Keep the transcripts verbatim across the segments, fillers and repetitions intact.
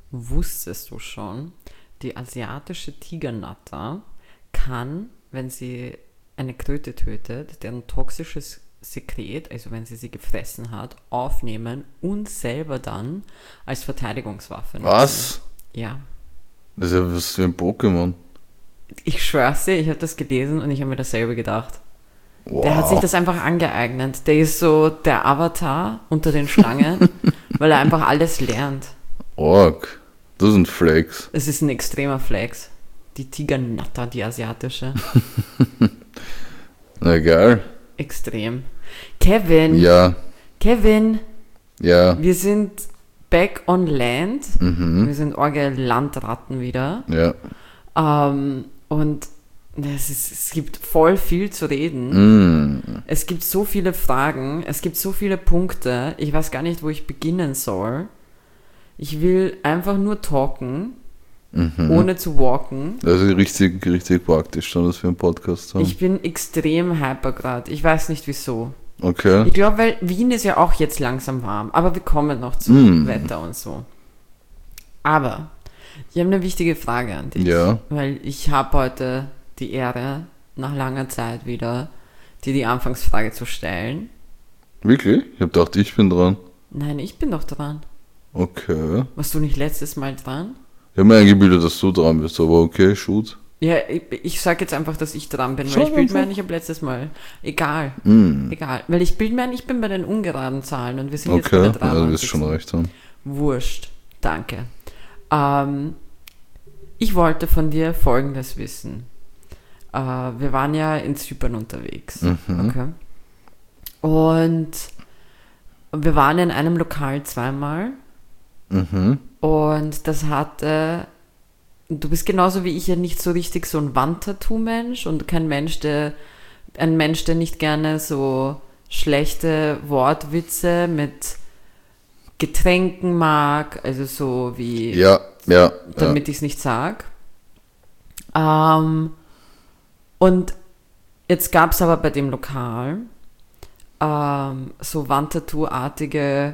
wusstest du schon, die asiatische Tigernatter kann, wenn sie eine Kröte tötet, deren toxisches Sekret, also wenn sie sie gefressen hat, aufnehmen und selber dann als Verteidigungswaffe nutzen. Was? Ja. Das ist ja was für ein Pokémon. Ich schwör's dir, ich habe das gelesen und ich habe mir dasselbe gedacht. Wow. Der hat sich das einfach angeeignet. Der ist so der Avatar unter den Schlangen, weil er einfach alles lernt. Org. Das sind Flex. Es ist ein extremer Flex. Die Tigernatter, die asiatische. Na geil. Extrem. Kevin. Ja. Kevin. Ja. Wir sind back on land. Mhm. Wir sind orge Landratten wieder. Ja. Ähm, und es, ist, es gibt voll viel zu reden. Mm. Es gibt so viele Fragen. Es gibt so viele Punkte. Ich weiß gar nicht, wo ich beginnen soll. Ich will einfach nur talken, Mhm. ohne zu walken. Das ist richtig, richtig praktisch, dann, dass wir einen Podcast haben. Ich bin extrem hyper gerade. Ich weiß nicht wieso. Okay. Ich glaube, weil Wien ist ja auch jetzt langsam warm. Aber wir kommen noch zum Mm. Wetter und so. Aber ich habe eine wichtige Frage an dich. Ja. Weil ich habe heute die Ehre, nach langer Zeit wieder, dir die Anfangsfrage zu stellen. Wirklich? Ich hab gedacht, ich bin dran. Nein, ich bin doch dran. Okay. Warst du nicht letztes Mal dran? Ich habe mir eingebildet, dass du dran bist, aber okay, shoot. Ja, ich, ich sag jetzt einfach, dass ich dran bin, weil Sag ich bilde mir einfach. ein, ich habe letztes Mal. Egal. Mm. Egal. Weil ich bilde mir ein, ich bin bei den ungeraden Zahlen und wir sind jetzt bei Okay, der ja, du wirst schon dreiundneunzig. recht haben. Wurscht. Danke. Ähm, ich wollte von dir Folgendes wissen. Äh, wir waren ja in Zypern unterwegs. Mhm. Okay. Und wir waren in einem Lokal zweimal. Mhm. Und das hatte, du bist genauso wie ich ja nicht so richtig so ein Wandtattoo-Mensch und kein Mensch, der, ein Mensch, der nicht gerne so schlechte Wortwitze mit Getränken mag, also so wie, Ja, ja. damit ich es nicht sag. Ähm, und jetzt gab es aber bei dem Lokal ähm, so Wandtattoo-artige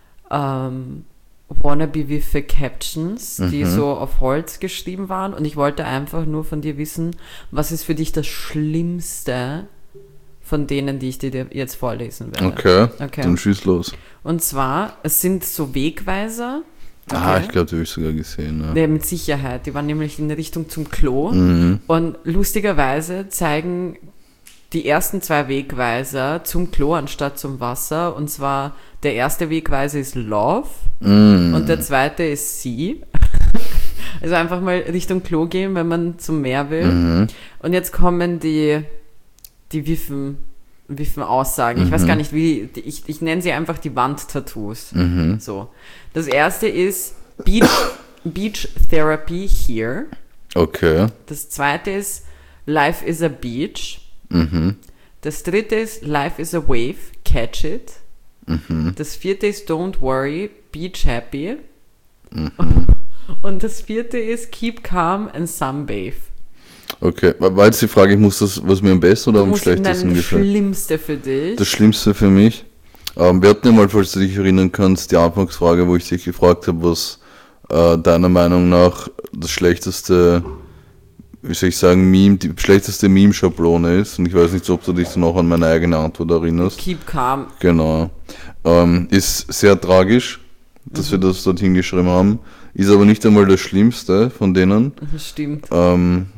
ähm, wannabe-wiffe Captions, die Mhm. so auf Holz geschrieben waren und ich wollte einfach nur von dir wissen, was ist für dich das Schlimmste von denen, die ich dir jetzt vorlesen werde. Okay, Okay. dann schieß los. Und zwar, es sind so Wegweiser. Ah, Okay. ich glaube, die habe ich sogar gesehen. Ja. Ja, mit Sicherheit. Die waren nämlich in Richtung zum Klo. Mhm. Und lustigerweise zeigen die ersten zwei Wegweiser zum Klo anstatt zum Wasser. Und zwar der erste Wegweiser ist Love Mhm. und der zweite ist Sie. Also einfach mal Richtung Klo gehen, wenn man zum Meer will. Mhm. Und jetzt kommen die, die Wiffen, Wiffen-Aussagen. Ich weiß gar nicht, wie, ich, ich nenne sie einfach die Wandtattoos. Mhm. So. Das erste ist Beach, Beach Therapy here. Okay. Das zweite ist Life is a Beach. Mhm. Das dritte ist Life is a Wave, catch it. Mhm. Das vierte ist Don't worry, beach happy. Mhm. Und das vierte ist Keep calm and sunbathe. Okay. War war jetzt die Frage, ich muss das, was mir am besten oder Du am musst schlechtesten das gefällt? Schlimmste für dich. Das Schlimmste für mich. Ähm, wir hatten ja mal, falls du dich erinnern kannst, die Anfangsfrage, wo ich dich gefragt habe, was äh, deiner Meinung nach das schlechteste, wie soll ich sagen, Meme, die schlechteste Meme-Schablone ist. Und ich weiß nicht, ob du dich dann auch an meine eigene Antwort erinnerst. Keep calm. Genau. Ähm, ist sehr tragisch, dass wir das dort hingeschrieben haben. Ist aber nicht einmal das Schlimmste von denen. Das stimmt. Ähm,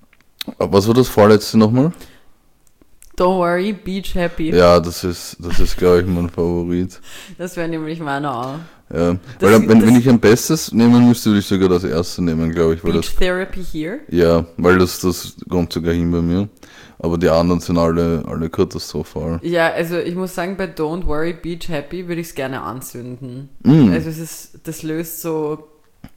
was war das vorletzte nochmal? Don't worry, beach happy. Ja, das ist, das ist, glaube ich, mein Favorit. Das wäre nämlich meiner auch. Ja. Das- Weil, wenn, das- wenn ich ein Bestes nehmen müsste, würde ich sogar das erste nehmen, glaube ich. Weil Beach das, Therapy here. ja, weil das, das kommt sogar hin bei mir. Aber die anderen sind alle, alle katastrophal. Ja, also ich muss sagen, bei Don't worry, beach happy würde ich es gerne anzünden. Mm. Also es ist, das löst so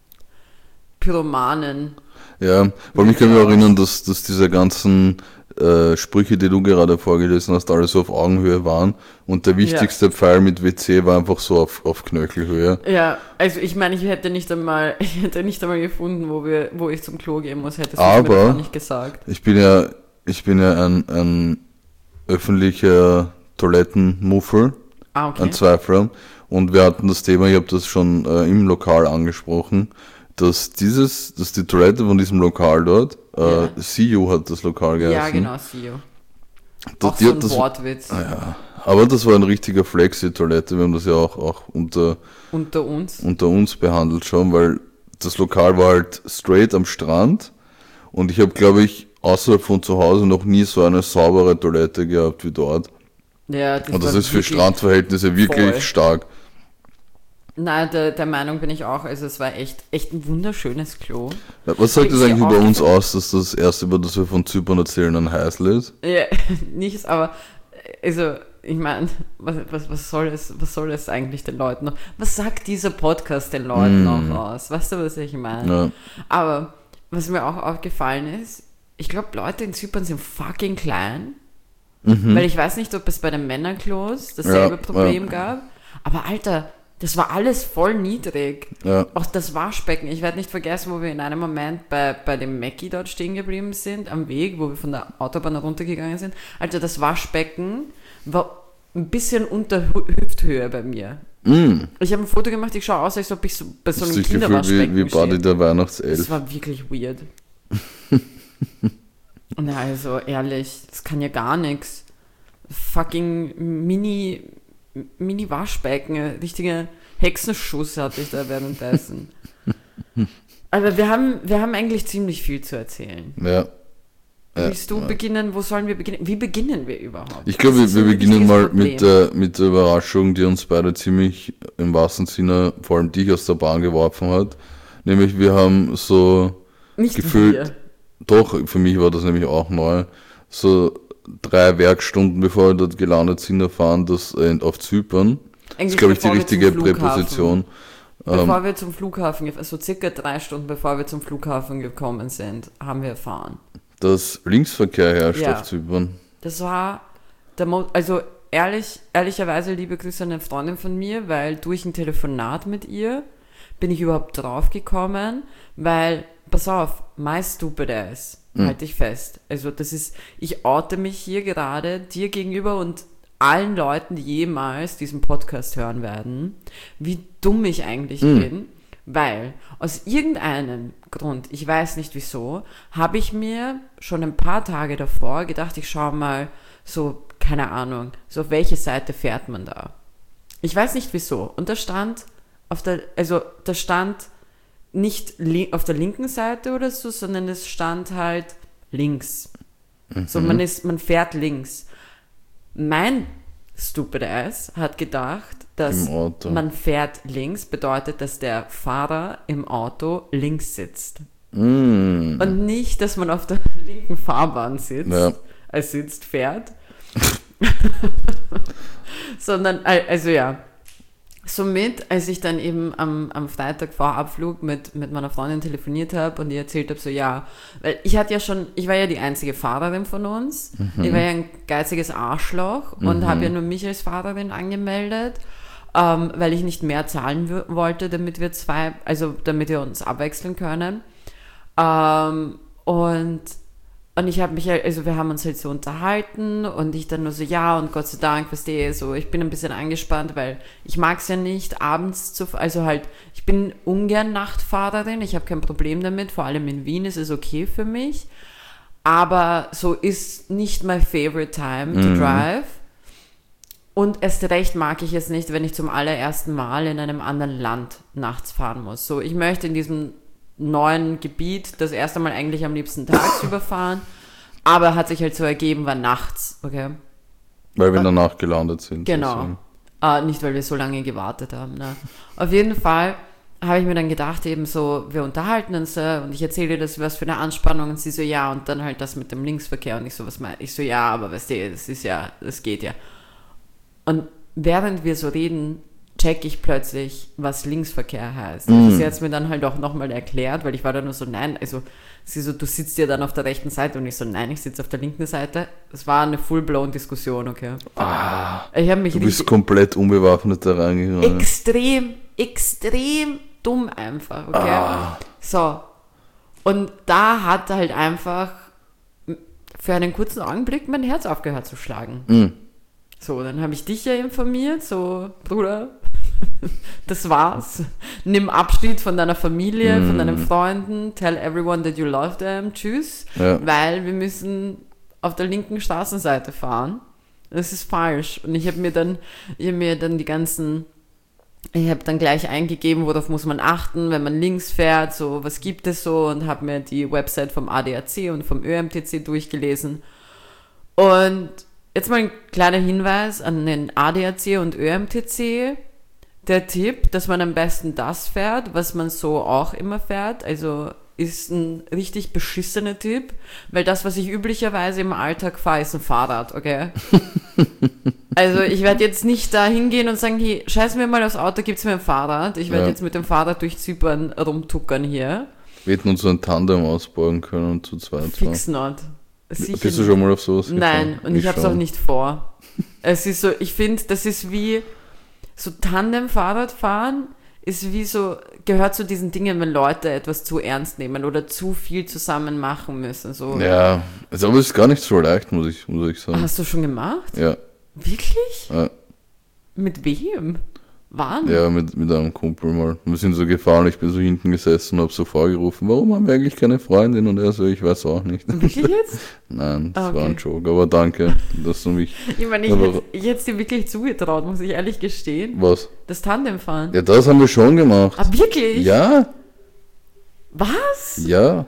Pyromanen. Ja, vor allem ich kann mich auch erinnern, dass, dass diese ganzen äh, Sprüche, die du gerade vorgelesen hast, alle so auf Augenhöhe waren. Und der wichtigste Pfeil mit W C war einfach so auf, auf Knöchelhöhe. Ja, also ich meine, ich hätte nicht einmal, ich hätte nicht einmal gefunden, wo wir, wo ich zum Klo gehen muss, hättest du Aber- mir davon nicht gesagt. Ich bin ja, ich bin ja ein, ein öffentlicher Toilettenmuffel. Ah, okay. ein Zweifler. Und wir hatten das Thema, ich habe das schon äh, im Lokal angesprochen, dass dieses, dass die Toilette von diesem Lokal dort, äh, Ja. See You hat das Lokal geheißen. Ja, genau, C E O. Das, Auch die so hat ein das, Wortwitz. ja, aber das war ein richtiger Flexi-Toilette. Wir haben das ja auch, auch unter, Unter uns. unter uns behandelt schon, weil das Lokal war halt straight am Strand und ich habe, glaube ich, außerhalb von zu Hause noch nie so eine saubere Toilette gehabt wie dort. Ja, das Und das war ist für wirklich Strandverhältnisse wirklich voll. stark. Nein, der, der Meinung bin ich auch. Also es war echt, echt ein wunderschönes Klo. Was sagt das Ist dir eigentlich über uns aufgefallen? aus, dass das erste, über das wir von Zypern erzählen, ein Heißl ist? Ja, nichts, aber also ich meine, was, was, was soll es, was soll es eigentlich den Leuten noch? Was sagt dieser Podcast den Leuten Mm. noch aus? Weißt du, was ich meine? Ja. Aber was mir auch aufgefallen ist, ich glaube, Leute in Zypern sind fucking klein. Weil ich weiß nicht, ob es bei den Männerklos dasselbe Ja, Problem ja. gab. Aber Alter, das war alles voll niedrig. Ja. Auch das Waschbecken. Ich werde nicht vergessen, wo wir in einem Moment bei, bei dem Mackie dort stehen geblieben sind, am Weg, wo wir von der Autobahn runtergegangen sind. Alter, das Waschbecken war ein bisschen unter Hü- Hüfthöhe bei mir. Mm. Ich habe ein Foto gemacht, ich schaue aus, als ob ich so bei so Das einem ist das Gefühl Kinderwaschbecken wie, wie Buddy stehe. der Das Weihnachtself. war wirklich weird. Na, also ehrlich, das kann ja gar nichts. Fucking Mini, Mini-Waschbecken, richtige Hexenschuss hatte ich da währenddessen. Aber wir haben, wir haben eigentlich ziemlich viel zu erzählen. Ja. Ja, Willst du ja. beginnen? Wo sollen wir beginnen? Wie beginnen wir überhaupt? Ich glaube, Das wir, ist wir ein beginnen wichtiges mal Problem. mit der, mit der Überraschung, die uns beide ziemlich im wahrsten Sinne, vor allem dich aus der Bahn geworfen hat. Nämlich wir haben so Nicht gefühlt, wir. doch, für mich war das nämlich auch neu, so drei Werkstunden bevor wir dort gelandet sind, erfahren, dass äh, auf Zypern, das Eigentlich ist glaube ich die bevor wir zum richtige Flughafen- Präposition, Bevor wir zum Flughafen, gef- also circa drei Stunden bevor wir zum Flughafen gekommen sind, haben wir erfahren. dass Linksverkehr herrscht Ja. auf Zypern. Das war der Mo also ehrlich, ehrlicherweise liebe Grüße an eine Freundin von mir, weil durch ein Telefonat mit ihr bin ich überhaupt drauf gekommen, weil, pass auf, my stupid ass, halte ich fest. Also das ist, ich oute mich hier gerade dir gegenüber und allen Leuten, die jemals diesen Podcast hören werden, wie dumm ich eigentlich bin. Weil aus irgendeinem Grund, ich weiß nicht wieso, habe ich mir schon ein paar Tage davor gedacht, ich schaue mal so, keine Ahnung, so auf welche Seite fährt man da. Ich weiß nicht wieso. Und da stand auf der, also da stand nicht li- auf der linken Seite oder so, sondern es stand halt links. So, man ist, man fährt links. Mein stupid ass hat gedacht, dass Im Auto. man fährt links, bedeutet, dass der Fahrer im Auto links sitzt. Mm. Und nicht, dass man auf der linken Fahrbahn sitzt, Ja. äh, sitzt, fährt. Sondern, äh, also ja. Somit, als ich dann eben am, am Freitag vor Abflug mit, mit meiner Freundin telefoniert habe und ihr erzählt habe, so ja, weil ich hatte ja schon, ich war ja die einzige Fahrerin von uns, ich war ja ein geiziges Arschloch und habe ja nur mich als Fahrerin angemeldet, ähm, weil ich nicht mehr zahlen w- wollte, damit wir zwei, also damit wir uns abwechseln können. Ähm, und Und ich habe mich halt, also wir haben uns halt so unterhalten und ich dann nur so, ja, und Gott sei Dank, verstehe, so, ich bin ein bisschen angespannt, weil ich mag es ja nicht, abends zu, also halt, ich bin ungern Nachtfahrerin, ich habe kein Problem damit, vor allem in Wien ist es okay für mich, aber so ist nicht my favorite time to drive. Und erst recht mag ich es nicht, wenn ich zum allerersten Mal in einem anderen Land nachts fahren muss. So, ich möchte in diesem neuen Gebiet das erste Mal eigentlich am liebsten tagsüber fahren, aber hat sich halt so ergeben, war nachts, okay? Weil wir danach gelandet sind. Genau. sozusagen. Äh, nicht, weil wir so lange gewartet haben. Ne? Auf jeden Fall habe ich mir dann gedacht, eben so, wir unterhalten uns äh, und ich erzähle ihr das, was für eine Anspannung und sie so, ja, und dann halt das mit dem Linksverkehr und ich so, was meine ich so, ja, aber weißt du, das ist ja, das geht ja. Und während wir so reden, check ich plötzlich, was Linksverkehr heißt. Also sie hat es mir dann halt auch nochmal erklärt, weil ich war da nur so, nein, also sie so, du sitzt ja dann auf der rechten Seite und ich so, nein, ich sitze auf der linken Seite. Das war eine full-blown Diskussion, okay. Ah, Ich habe mich du bist richtig, komplett unbewaffnet da reingegangen. extrem, extrem dumm einfach, okay. Ah. So. Und da hat halt einfach für einen kurzen Augenblick mein Herz aufgehört zu schlagen. Mhm. So, dann habe ich dich ja informiert, so, Bruder, das war's. Nimm Abschied von deiner Familie, mm. von deinen Freunden, tell everyone that you love them, tschüss, ja. weil wir müssen auf der linken Straßenseite fahren. Das ist falsch. Und ich habe mir dann, ich habe mir dann die ganzen, ich habe dann gleich eingegeben, worauf muss man achten, wenn man links fährt, so, was gibt es so, und habe mir die Website vom A D A C und vom Ö M T C durchgelesen. Und jetzt mal ein kleiner Hinweis an den A D A C und Ö M T C. Der Tipp, dass man am besten das fährt, was man so auch immer fährt, also ist ein richtig beschissener Tipp, weil das, was ich üblicherweise im Alltag fahre, ist ein Fahrrad, okay? Also ich werde jetzt nicht da hingehen und sagen, hey, scheiß mir mal aufs Auto, gibt's mir ein Fahrrad. Ich werde ja. jetzt mit dem Fahrrad durch Zypern rumtuckern hier. Wir hätten uns so ein Tandem ausbauen können und zu zweit fahren. Fix not. Sicher Bist du schon mal auf sowas gefahren? Nein, und ich, ich habe es auch nicht vor. Es ist so, ich finde, das ist wie so Tandem-Fahrradfahren ist wie so, gehört zu diesen Dingen, wenn Leute etwas zu ernst nehmen oder zu viel zusammen machen müssen. So. Ja, also, aber es ist gar nicht so leicht, muss ich, muss ich sagen. Hast du schon gemacht? Ja. Wirklich? Ja. Mit wem? Wann? Ja, mit, mit einem Kumpel mal. Wir sind so gefahren, ich bin so hinten gesessen und hab so vorgerufen, warum haben wir eigentlich keine Freundin? Und er so, ich weiß auch nicht. Wirklich jetzt? Nein, das okay. war ein Joke, aber danke, dass du mich... Ich meine, ich hätte ich hätte es dir wirklich zugetraut, muss ich ehrlich gestehen. Was? Das Tandemfahren. Ja, das haben wir schon gemacht. Ah, wirklich? Ja. Was? Ja.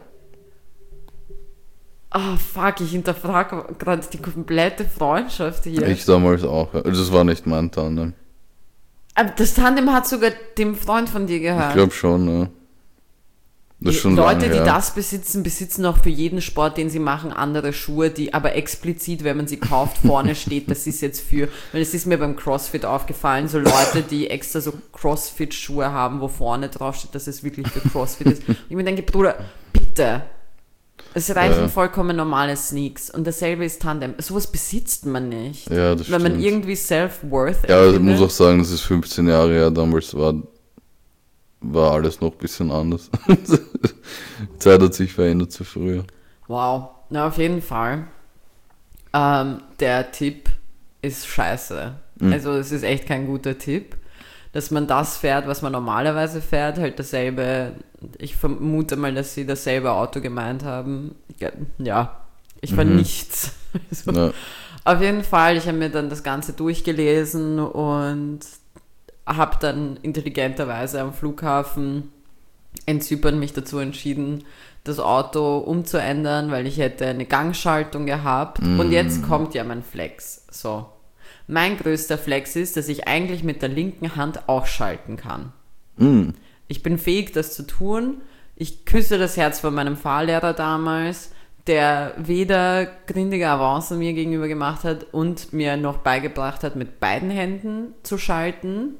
Ah, oh, fuck, ich hinterfrage gerade die komplette Freundschaft hier. Ich damals auch, ja. Das war nicht mein Tandem. Aber das Tandem hat sogar dem Freund von dir gehört. Ich glaube schon, ja. Das ist schon Leute, lange die her. das besitzen, besitzen auch für jeden Sport, den sie machen, andere Schuhe, die aber explizit, wenn man sie kauft, vorne steht, das ist jetzt für, weil es ist mir beim CrossFit aufgefallen, so Leute, die extra so CrossFit-Schuhe haben, wo vorne drauf steht, dass es wirklich für CrossFit ist. Und ich mir denke, Bruder, bitte, es reichen ja. vollkommen normale Sneaks. Und dasselbe ist Tandem. Sowas besitzt man nicht. Ja, das Wenn stimmt. man irgendwie Self-Worth Ja, also ich muss auch sagen, das ist fünfzehn Jahre her. Damals war, war alles noch ein bisschen anders. Die Zeit hat sich verändert zu früher. Wow. Na, auf jeden Fall. Ähm, der Tipp ist scheiße. Mhm. Also es ist echt kein guter Tipp. Dass man das fährt, was man normalerweise fährt, halt dasselbe, ich vermute mal, dass sie dasselbe Auto gemeint haben. Ja, ich fand mhm. nichts. Also, ja. Auf jeden Fall, ich habe mir dann das Ganze durchgelesen und habe dann intelligenterweise am Flughafen in Zypern mich dazu entschieden, das Auto umzuändern, weil ich hätte eine Gangschaltung gehabt. Mhm. Und jetzt kommt ja mein Flex. So. Mein größter Flex ist, dass ich eigentlich mit der linken Hand auch schalten kann. Mm. Ich bin fähig, das zu tun. Ich küsse das Herz von meinem Fahrlehrer damals, der weder grindige Avancen mir gegenüber gemacht hat und mir noch beigebracht hat, mit beiden Händen zu schalten.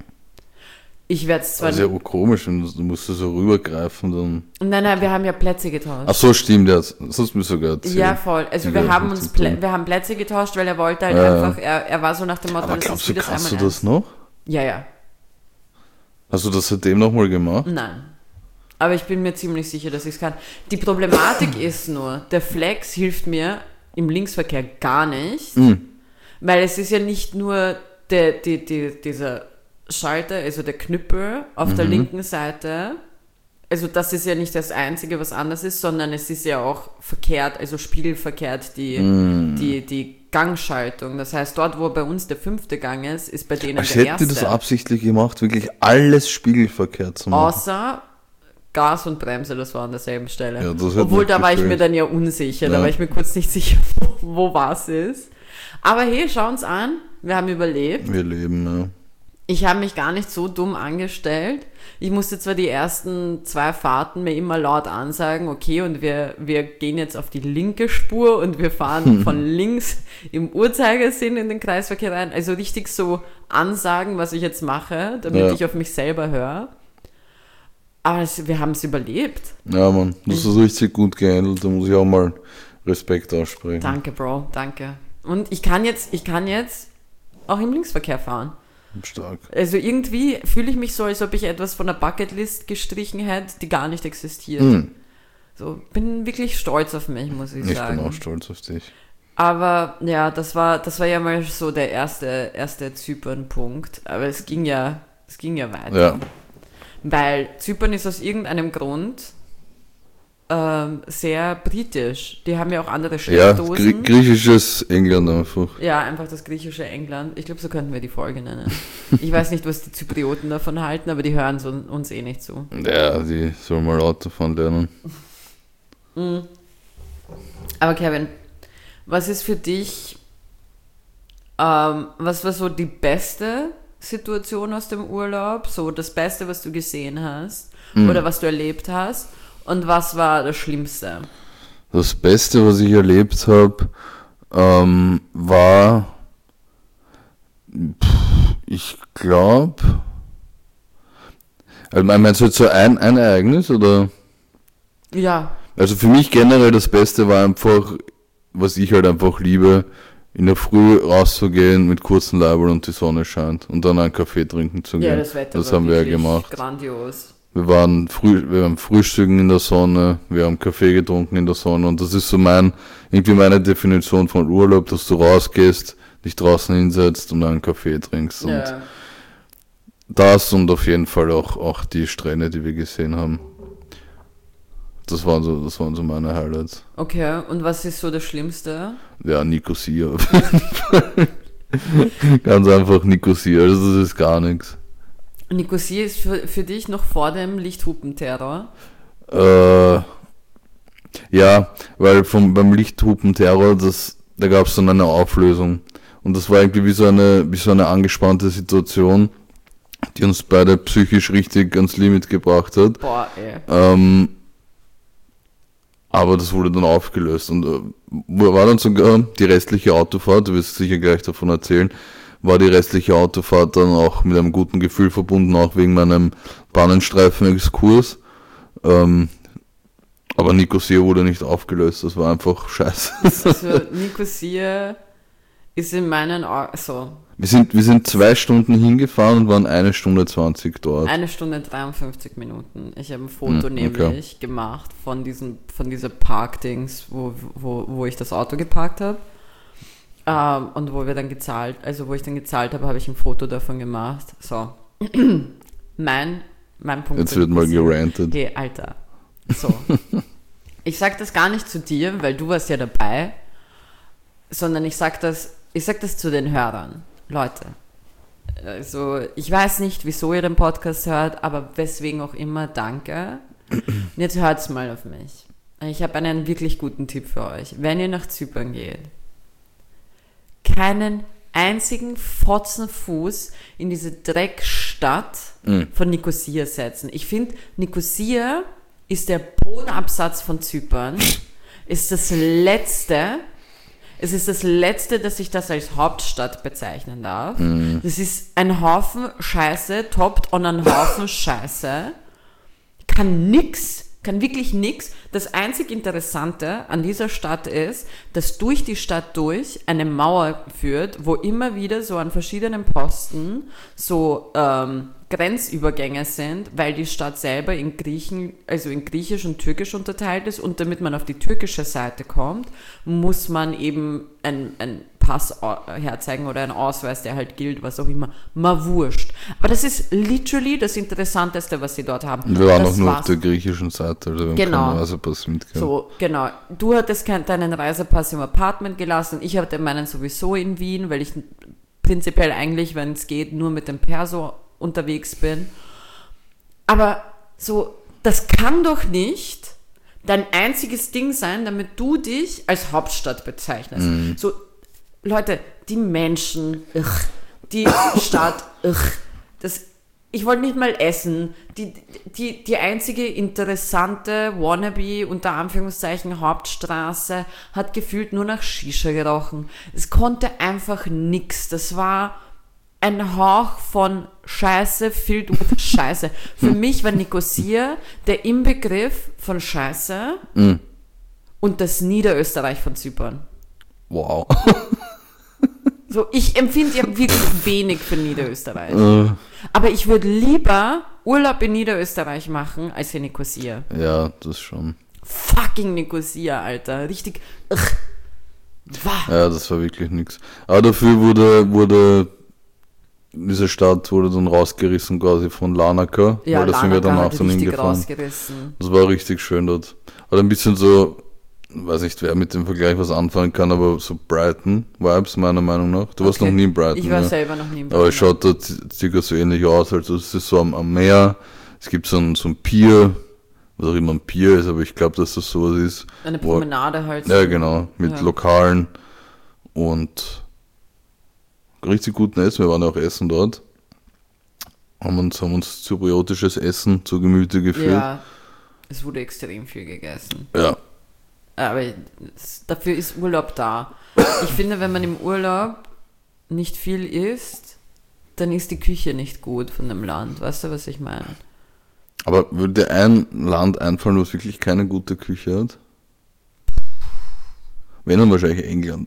Ich werde es zwar... Das ist ja komisch, du musst so rübergreifen. Dann nein, nein, wir haben ja Plätze getauscht. Ach so, stimmt, ja. Das hast du mir sogar erzählt. Ja, voll. Also wir haben uns Plä- wir haben Plätze getauscht, weil er wollte halt ja, einfach, er, er war so nach dem Motto, aber glaubst du, das kannst du das noch? Ja, ja. Hast du das seitdem nochmal gemacht? Nein. Aber ich bin mir ziemlich sicher, dass ich es kann. Die Problematik ist nur, der Flex hilft mir im Linksverkehr gar nicht, mhm. weil es ist ja nicht nur der, die, die, dieser Schalter, also der Knüppel auf mhm. der linken Seite, also das ist ja nicht das Einzige, was anders ist, sondern es ist ja auch verkehrt, also spiegelverkehrt die, mm. die, die Gangschaltung. Das heißt, dort, wo bei uns der fünfte Gang ist, ist bei denen Als der erste. Hätten die das absichtlich gemacht, wirklich alles spiegelverkehrt zu machen. Außer Gas und Bremse, das war an derselben Stelle. Ja, das Obwohl, da war ich mir dann ja unsicher, ja. da war ich mir kurz nicht sicher, wo, wo was ist. Aber hey, schau uns an, wir haben überlebt. Wir leben, ja. Ich habe mich gar nicht so dumm angestellt. Ich musste zwar die ersten zwei Fahrten mir immer laut ansagen, okay, und wir, wir gehen jetzt auf die linke Spur und wir fahren von links im Uhrzeigersinn in den Kreisverkehr rein. Also richtig so ansagen, was ich jetzt mache, damit ja. ich auf mich selber höre. Aber es, wir haben es überlebt. Ja, Mann, du hast das richtig gut gehandelt. Da muss ich auch mal Respekt aussprechen. Danke, Bro, danke. Und ich kann jetzt, ich kann jetzt auch im Linksverkehr fahren. Stark. Also irgendwie fühle ich mich so, als ob ich etwas von der Bucketlist gestrichen hätte, die gar nicht existiert. Mm. So, bin wirklich stolz auf mich, muss ich, ich sagen. Ich bin auch stolz auf dich. Aber ja, das war, das war ja mal so der erste, erste Zypern-Punkt. Aber es ging ja, es ging ja weiter. Ja. Weil Zypern ist aus irgendeinem Grund ähm, sehr britisch. Die haben ja auch andere Ja, Steckdosen. Grie- griechisches England einfach. Ja, einfach das griechische England. Ich glaube, so könnten wir die Folge nennen. Ich weiß nicht, was die Zyprioten davon halten, aber die hören so, uns eh nicht zu. Ja, die sollen mal Autofahren lernen. Mhm. Aber Kevin, was ist für dich, ähm, was war so die beste Situation aus dem Urlaub? So das Beste, was du gesehen hast Mhm. oder was du erlebt hast? Und was war das Schlimmste? Das Beste, was ich erlebt habe, ähm, war, pff, ich glaube, also meinst du jetzt so ein, ein Ereignis oder? Ja, Also für mich generell das Beste war einfach, was ich halt einfach liebe, in der Früh rauszugehen mit kurzen Leibern und die Sonne scheint und dann einen Kaffee trinken zu gehen. ja, das Wetter das war haben wir ja wirklich gemacht. grandios. Wir waren früh, wir haben Frühstücken in der Sonne, wir haben Kaffee getrunken in der Sonne und das ist so mein, irgendwie meine Definition von Urlaub, dass du rausgehst, dich draußen hinsetzt und einen Kaffee trinkst und Ja. das und auf jeden Fall auch, auch die Strände, die wir gesehen haben. Das waren so, das waren so meine Highlights. Okay, und was ist so das Schlimmste? Ja, Nicosia auf jeden Fall. Ganz einfach Nicosia, also das ist gar nichts. Nicosia ist für, für dich noch vor dem Lichthupenterror. Äh, ja, weil vom, beim Lichthupen-Terror, das, da gab es dann eine Auflösung. Und das war irgendwie wie so eine, wie so eine angespannte Situation, die uns beide psychisch richtig ans Limit gebracht hat. Boah, ey. Ähm, aber das wurde dann aufgelöst und äh, war dann sogar die restliche Autofahrt, du wirst sicher gleich davon erzählen, war die restliche Autofahrt dann auch mit einem guten Gefühl verbunden, auch wegen meinem Bahnenstreifen-Exkurs. Ähm, aber Nicosia wurde nicht aufgelöst, das war einfach scheiße. Also Nicosia ist in meinen Augen, so, Wir sind, wir sind zwei Stunden hingefahren und waren eine Stunde zwanzig dort. eine Stunde dreiundfünfzig Minuten. Ich habe ein Foto Hm, okay. nämlich gemacht von diesem, von dieser Parkdings, wo, wo, wo ich das Auto geparkt habe. Ähm, und wo wir dann gezahlt, also wo ich dann gezahlt habe, habe ich ein Foto davon gemacht. So. mein, mein Punkt. Jetzt für wird mal Nicosia. gerantet. Hey, Alter. So. Ich sag das gar nicht zu dir, weil du warst ja dabei, sondern ich sag das, ich sag das zu den Hörern. Leute, also ich weiß nicht, wieso ihr den Podcast hört, aber weswegen auch immer, danke. Und jetzt hört's mal auf mich. Ich habe einen wirklich guten Tipp für euch. Wenn ihr nach Zypern geht, keinen einzigen Fotzenfuß in diese Dreckstadt Mhm. von Nicosia setzen. Ich finde, Nicosia ist der Bodenabsatz von Zypern, ist das letzte, es ist das letzte, dass ich das als Hauptstadt bezeichnen darf. Mhm. Das ist ein Haufen Scheiße, toppt on einen Haufen Scheiße, kann nix, kann wirklich nix. Das einzig Interessante an dieser Stadt ist, dass durch die Stadt durch eine Mauer führt, wo immer wieder so an verschiedenen Posten so ähm, Grenzübergänge sind, weil die Stadt selber in Griechen, also in Griechisch und Türkisch unterteilt ist und damit man auf die türkische Seite kommt, muss man eben ein, ein Pass herzeigen oder einen Ausweis, der halt gilt, was auch immer. Mal wurscht. Aber das ist literally das Interessanteste, was sie dort haben. Und wir waren Das auch nur war's. auf der griechischen Seite, also wir haben Genau. keinen Reisepass mitgehabt. So, genau. Du hattest kein, deinen Reisepass im Apartment gelassen. Ich hatte meinen sowieso in Wien, weil ich prinzipiell eigentlich, wenn es geht, nur mit dem Perso unterwegs bin. Aber so, das kann doch nicht dein einziges Ding sein, damit du dich als Hauptstadt bezeichnest. Mhm. So, Leute, die Menschen, ugh, die Stadt, ugh, das, ich wollte nicht mal essen. Die, die, die einzige interessante Wannabe, unter Anführungszeichen, Hauptstraße hat gefühlt nur nach Shisha gerochen. Es konnte einfach nix. Das war ein Hauch von Scheiße filled with Scheiße. Für mich war Nicosia der Inbegriff von Scheiße Mhm. und das Niederösterreich von Zypern. Wow. So, ich empfinde ja wirklich wenig für Niederösterreich. Äh, Aber ich würde lieber Urlaub in Niederösterreich machen, als in Nicosia. ja, das schon. Fucking Nicosia, Alter. Richtig. Ugh. Wah. Ja, das war wirklich nichts. Aber dafür wurde, wurde diese Stadt wurde dann rausgerissen quasi von Larnaca, Ja, weil da sind wir Larnaca danach hat dann richtig hingefahren. rausgerissen. Das war richtig schön dort. Hat ein bisschen so, weiß nicht, wer mit dem Vergleich was anfangen kann, aber so Brighton-Vibes meiner Meinung nach. Du warst Okay. noch nie in Brighton. Ich war ja. selber noch nie in Aber Brighton. es schaut dort circa so ähnlich aus. Also es ist so am, am Meer, es gibt so ein, so ein Pier, was auch immer ein Pier ist, aber ich glaube, dass das sowas ist. Eine wo- Promenade halt. Ja, genau, mit Ja. Lokalen und richtig guten Essen. Wir waren ja auch essen dort. Haben uns, haben uns zypriotisches Essen zu Gemüte geführt. Ja, es wurde extrem viel gegessen. Ja. Aber es, dafür ist Urlaub da. Ich finde, wenn man im Urlaub nicht viel isst, dann ist die Küche nicht gut von dem Land. Weißt du, was ich meine? Aber würde dir ein Land einfallen, was wirklich keine gute Küche hat? Wenn dann wahrscheinlich England.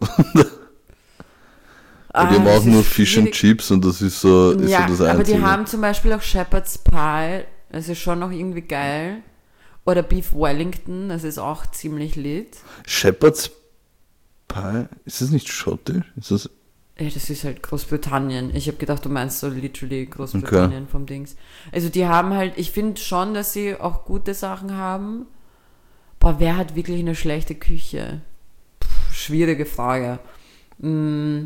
Ah, die haben das auch ist nur Fish and schwierig. Chips und das ist so, ist Ja, so das aber Einzige. die haben zum Beispiel auch Shepherd's Pie, das ist schon noch irgendwie geil. Oder Beef Wellington, das ist auch ziemlich lit. Shepherd's Pie? Ist das nicht schottisch? Ist das... Ja, das ist halt Großbritannien. Ich habe gedacht, du meinst so literally Großbritannien vom Dings. Also die haben halt, ich finde schon, dass sie auch gute Sachen haben. Aber wer hat wirklich eine schlechte Küche? Puh, schwierige Frage. Hm.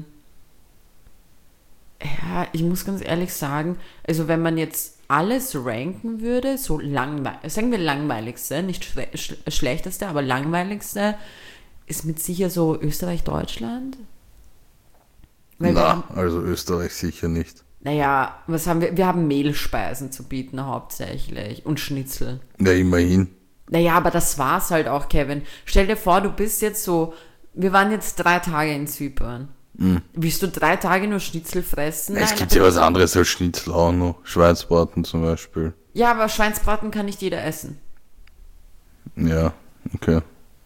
Ja, ich muss ganz ehrlich sagen, also wenn man jetzt alles ranken würde, so langweilig, sagen wir langweiligste, nicht schle sch schlechteste, aber langweiligste, ist mit sicher so Österreich-Deutschland. Weil wir haben, Na, also Österreich sicher nicht. naja, was haben wir? Wir haben Mehlspeisen zu bieten hauptsächlich und Schnitzel. Ja, immerhin. Naja, aber das war's halt auch, Kevin. Stell dir vor, du bist jetzt so, wir waren jetzt drei Tage in Zypern. Mhm. Willst du drei Tage nur Schnitzel fressen? Es Nein, gibt aber- ja was anderes als Schnitzel auch noch. Schweinsbraten zum Beispiel. Ja, aber Schweinsbraten kann nicht jeder essen. Ja, okay.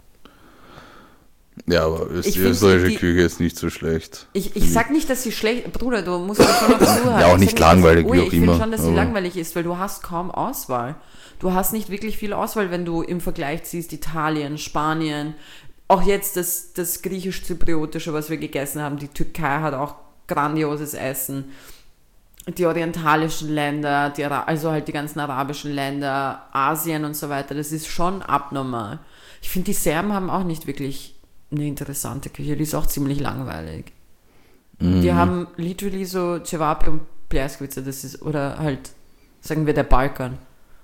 Ja, aber Öst Ich die find, österreichische die- Küche ist nicht so schlecht. Ich, ich sag nicht, dass sie schlecht... Bruder, du musst das schon noch zuhören. Ja, auch Ich nicht sag langweilig, dass, wie ui, auch ich finde immer, schon, dass sie aber- langweilig ist, weil du hast kaum Auswahl. Du hast nicht wirklich viel Auswahl, wenn du im Vergleich ziehst Italien, Spanien, auch jetzt das, das griechisch-zypriotische, was wir gegessen haben. Die Türkei hat auch grandioses Essen. Die orientalischen Länder, die, Ara- also halt die ganzen arabischen Länder, Asien und so weiter, das ist schon abnormal. Ich finde, die Serben haben auch nicht wirklich eine interessante Küche, die ist auch ziemlich langweilig. Mhm. Die haben literally so Cevapi und Pljeskivica, das ist, oder halt, sagen wir, der Balkan.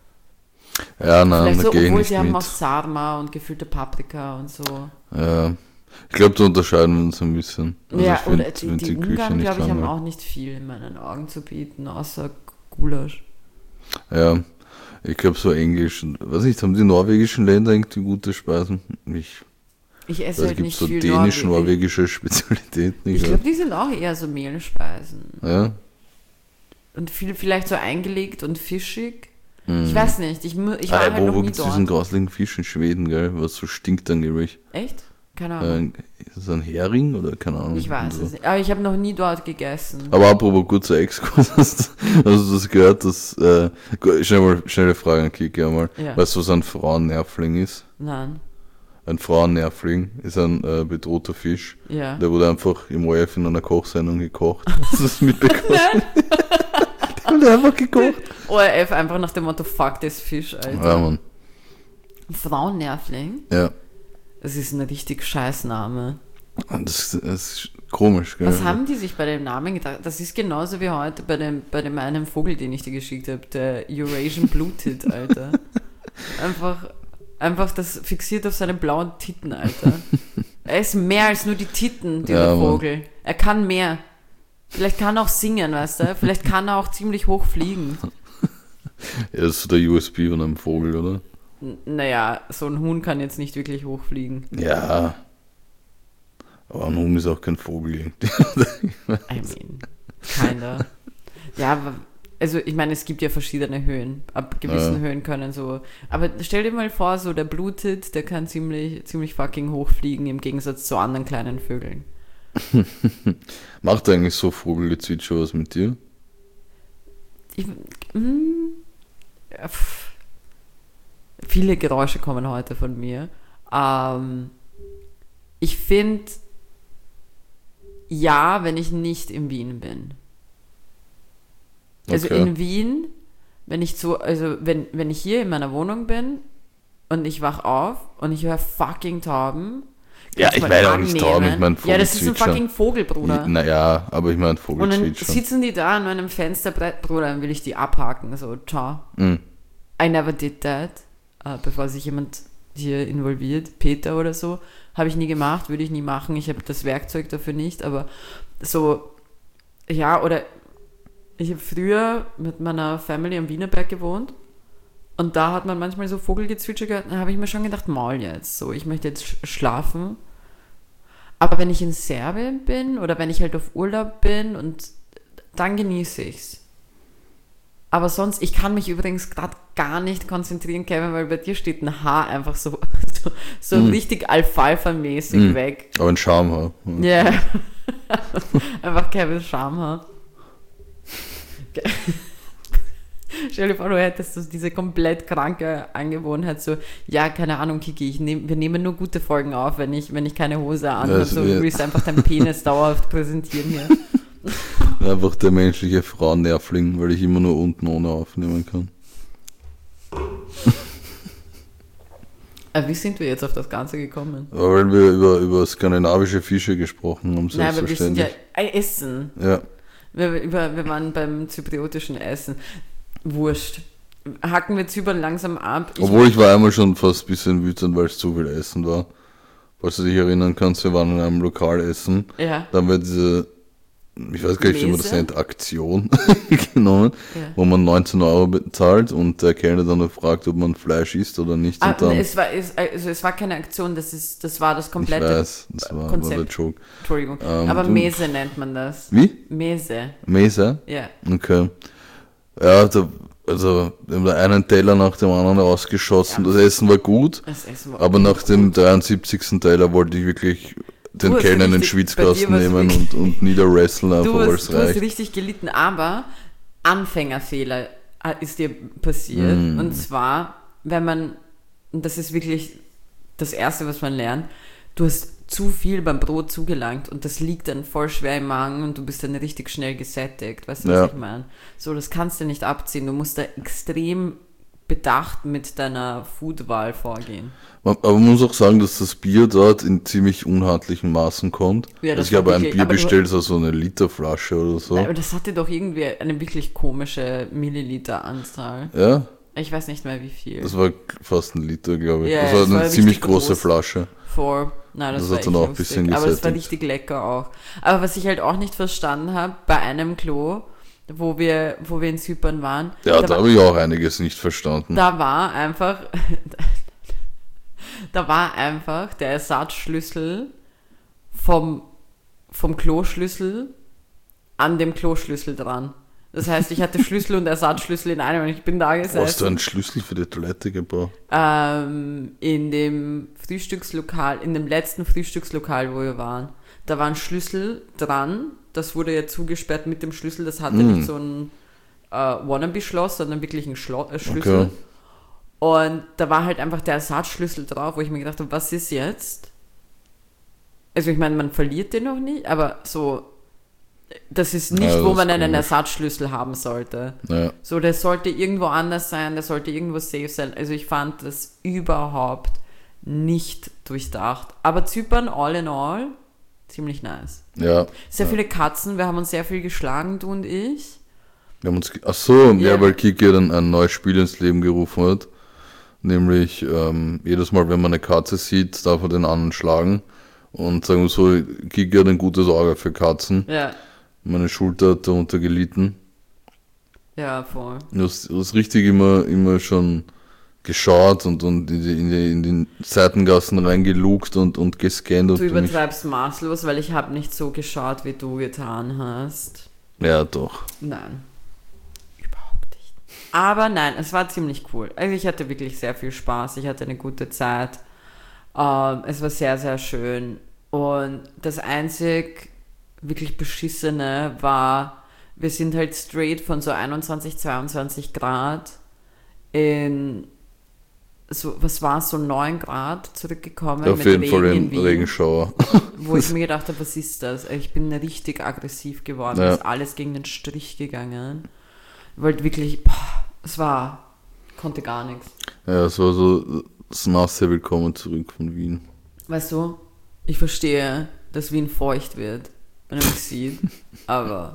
Ja, nein, Vielleicht da so, gehe ich obwohl nicht sie haben mit. auch Sarma und gefüllte Paprika und so. Ja. Ich glaube, da unterscheiden wir uns ein bisschen. Also ja, ich find- oder die, find die Ungarn, glaube ich, haben langweilig. auch nicht viel in meinen Augen zu bieten, außer Gulasch. Ja, ich glaube so Englisch. und- Weiß nicht, haben die norwegischen Länder irgendwie gute Speisen? Ich Ich esse weiß, halt gibt nicht so viel dänisch-norwegische Spezialitäten. Ich glaube, die sind auch eher so Mehlspeisen. ja. Und viel vielleicht so eingelegt und fischig. Mhm. Ich weiß nicht, ich, mu- ich war Ah, halt wo noch wo nie gibt es diesen dort. grauslichen Fisch in Schweden, gell? Was so stinkt angeblich. Echt? Keine Ahnung. Äh, ist das ein Hering oder keine Ahnung? ich weiß so. es nicht. Aber ich habe noch nie dort gegessen. Aber apropos kurzer Exkurs, hast du hast du das gehört, dass, äh, gu- schnell mal, schnelle Frage an Kiki einmal. Ja. Weißt du, was ein Frauennervling ist? Nein. Ein Frauennervling ist ein äh, bedrohter Fisch. Ja. Der wurde einfach im O R F in einer Kochsendung gekocht. Hast du das mitbekommen? Der wurde einfach gekocht. O R F einfach nach dem Motto, fuck das Fisch, Alter. Ja, Mann. Frauennervling? Ja. Das ist ein richtig scheiß Name. Und Das, das ist komisch, gell? Was haben die sich bei dem Namen gedacht? Das ist genauso wie heute bei dem, bei dem einen Vogel, den ich dir geschickt habe, der Eurasian Bluetit, Alter. Einfach, einfach das fixiert auf seine blauen Titten, Alter. Er ist mehr als nur die Titten, dieser Ja, Mann. Vogel. Er kann mehr. Vielleicht kann er auch singen, weißt du? Vielleicht kann er auch ziemlich hoch fliegen. Ja, das ist so der U S P von einem Vogel, oder? N- Naja, so ein Huhn kann jetzt nicht wirklich hochfliegen. Ja. Aber ein Huhn ist auch kein Vogel irgendwie. I mean, kinda. Ja, aber- also ich meine, es gibt ja verschiedene Höhen. Ab gewissen Ja. Höhen können so. Aber stell dir mal vor, so der Blutit, der kann ziemlich, ziemlich fucking hochfliegen im Gegensatz zu anderen kleinen Vögeln. Macht eigentlich so Vogelgezwitscher was mit dir? Ich, mm, ja, pff. Viele Geräusche kommen heute von mir. Ähm, ich finde, ja, wenn ich nicht in Wien bin. Also Okay. in Wien, wenn ich so, also wenn, wenn ich hier in meiner Wohnung bin und ich wach auf und ich höre fucking Tauben. Ja, kannst ich mal meine auch nicht Tauben, ich meine Ja, das ist ein Vogelzwitschern. fucking Vogel, Bruder. Naja, aber ich meine Und dann Vogelzwitschern. sitzen die da an meinem Fensterbrett, Bruder, dann will ich die abhaken, so, ciao. Mhm. I never did that, uh, bevor sich jemand hier involviert, Peter oder so, habe ich nie gemacht, würde ich nie machen, ich habe das Werkzeug dafür nicht, aber so, ja, oder ich habe früher mit meiner Family am Wienerberg gewohnt und da hat man manchmal so Vogelgezwitscher gehört, da habe ich mir schon gedacht, Maul jetzt, so, ich möchte jetzt sch- schlafen. Aber wenn ich in Serbien bin oder wenn ich halt auf Urlaub bin und dann genieße ich's. Aber sonst, ich kann mich übrigens gerade gar nicht konzentrieren, Kevin, weil bei dir steht ein Haar einfach so, so, so Mhm. richtig Alfalfa-mäßig Mhm. weg. Aber ein Charme. Ja. Yeah. Einfach Kevin Schamhaar. Okay. Stell dir vor, du hättest so diese komplett kranke Angewohnheit, so, ja, keine Ahnung, Kiki, ich nehm, wir nehmen nur gute Folgen auf, wenn ich, wenn ich keine Hose an habe, Das so, du wär- willst einfach deinen Penis dauerhaft präsentieren hier. Einfach der menschliche Frauennervling, weil ich immer nur unten ohne aufnehmen kann. Aber wie sind wir jetzt auf das Ganze gekommen? Aber weil wir über, über skandinavische Fische gesprochen haben, Nein, aber wir sind ja, selbstverständlich. äh, Essen. Ja, Wir, über, wir waren beim zypriotischen Essen. Wurscht. Hacken wir Zypern langsam ab. Ich obwohl ich war einmal schon fast ein bisschen wütend, weil es zu viel Essen war. Falls du dich erinnern kannst, wir waren in einem Lokal essen. Ja. Da haben wir diese, ich weiß gar nicht, wie man das Mese? nennt, Aktion genommen, Ja. wo man neunzehn Euro bezahlt und der Kellner dann noch fragt, ob man Fleisch isst oder nicht. Ah, Und dann, nee, es, war, es, also es war keine Aktion, das, ist, das war das ich komplette weiß, das war, war der Konzept. Joke. Entschuldigung. Ähm, Aber du- Mese nennt man das. Wie? Mese. Mese? Ja. Okay. Ja, da, also wir haben da einen Teller nach dem anderen rausgeschossen. Ja. Das Essen war gut, Das Essen war aber nach dem dreiundsiebzigsten Teller wollte ich wirklich den Du hast Kellner in den richtig- Schwitzkasten bei dir war's nehmen und, und niederwresteln einfach, Du weil hast, es du hast reicht. richtig gelitten, aber Anfängerfehler äh, ist dir passiert. Mm. Und zwar, wenn man, und das ist wirklich das Erste, was man lernt, du hast zu viel beim Brot zugelangt und das liegt dann voll schwer im Magen und du bist dann richtig schnell gesättigt. Weißt du, was Ja. ich meine? So, das kannst du nicht abziehen. Du musst da extrem bedacht mit deiner Foodwahl vorgehen. Aber man muss auch sagen, dass das Bier dort in ziemlich unhandlichen Maßen kommt. Ja, das also ich habe war ein wirklich- Bier aber du- bestellt, so eine Literflasche oder so. Nein, aber das hatte doch irgendwie eine wirklich komische Milliliteranzahl. Ja, Ich weiß nicht mehr wie viel. das war fast ein Liter, glaube ich. Ja, das es war war eine ziemlich richtig große groß. Flasche. Vor. Nein, das, Das war hat dann echt auch ein lustig. bisschen Aber es war gesättigt. richtig lecker auch. Aber was ich halt auch nicht verstanden habe, bei einem Klo, wo wir, wo wir in Zypern waren, Ja, da, da war, habe ich auch einiges nicht verstanden. da war einfach, da war einfach der Ersatzschlüssel vom, vom Kloschlüssel an dem Kloschlüssel dran. Das heißt, ich hatte Schlüssel und Ersatzschlüssel in einem und ich bin da Hast du gesessen. einen Schlüssel für die Toilette gebraucht? Ähm, in dem Frühstückslokal, in dem letzten Frühstückslokal, wo wir waren, da war ein Schlüssel dran. Das wurde ja zugesperrt mit dem Schlüssel. Das hatte Mm. nicht so ein äh, Wannabe-Schloss, sondern wirklich ein Schlo äh, Schlüssel. Okay. Und da war halt einfach der Ersatzschlüssel drauf, wo ich mir gedacht habe, was ist jetzt? Also ich meine, man verliert den noch nicht, aber so, das ist nicht, Ja, wo das man ist einen komisch. Ersatzschlüssel haben sollte. Naja. So, der sollte irgendwo anders sein, der sollte irgendwo safe sein. Also ich fand das überhaupt nicht durchdacht. Aber Zypern, all in all, ziemlich nice. Ja. Sehr ja. viele Katzen, wir haben uns sehr viel geschlagen, du und ich. Wir haben uns, ge- ach so, ja, Ja. weil Kiki dann ein neues Spiel ins Leben gerufen hat. Nämlich, ähm, jedes Mal, wenn man eine Katze sieht, darf er den anderen schlagen. Und sagen wir so, Kiki hat ein gutes Auge für Katzen. Ja, Meine Schulter hat darunter gelitten. ja, voll. Du hast, du hast richtig immer, immer schon geschaut und, und in, die, in, die, in die Seitengassen reingelugt und, und gescannt. Du ob mich- übertreibst maßlos, weil ich habe nicht so geschaut, wie du getan hast. Ja, doch. Nein, überhaupt nicht. Aber nein, es war ziemlich cool. Also ich hatte wirklich sehr viel Spaß, ich hatte eine gute Zeit. Ähm, es war sehr, sehr schön. Und das einzig wirklich Beschissene war, wir sind halt straight von so einundzwanzig, zweiundzwanzig Grad in so, was war es, so neun Grad zurückgekommen Auf mit jeden Regen Fall in den Wien, Regenschauer. wo ich mir gedacht habe, was ist das? Ich bin richtig aggressiv geworden, Ja. ist alles gegen den Strich gegangen. Ich wollte wirklich, boah, es war, konnte gar nichts. Ja, es war so das nasse Willkommen zurück von Wien. Weißt du, ich verstehe, dass Wien feucht wird, wenn man mich sieht, aber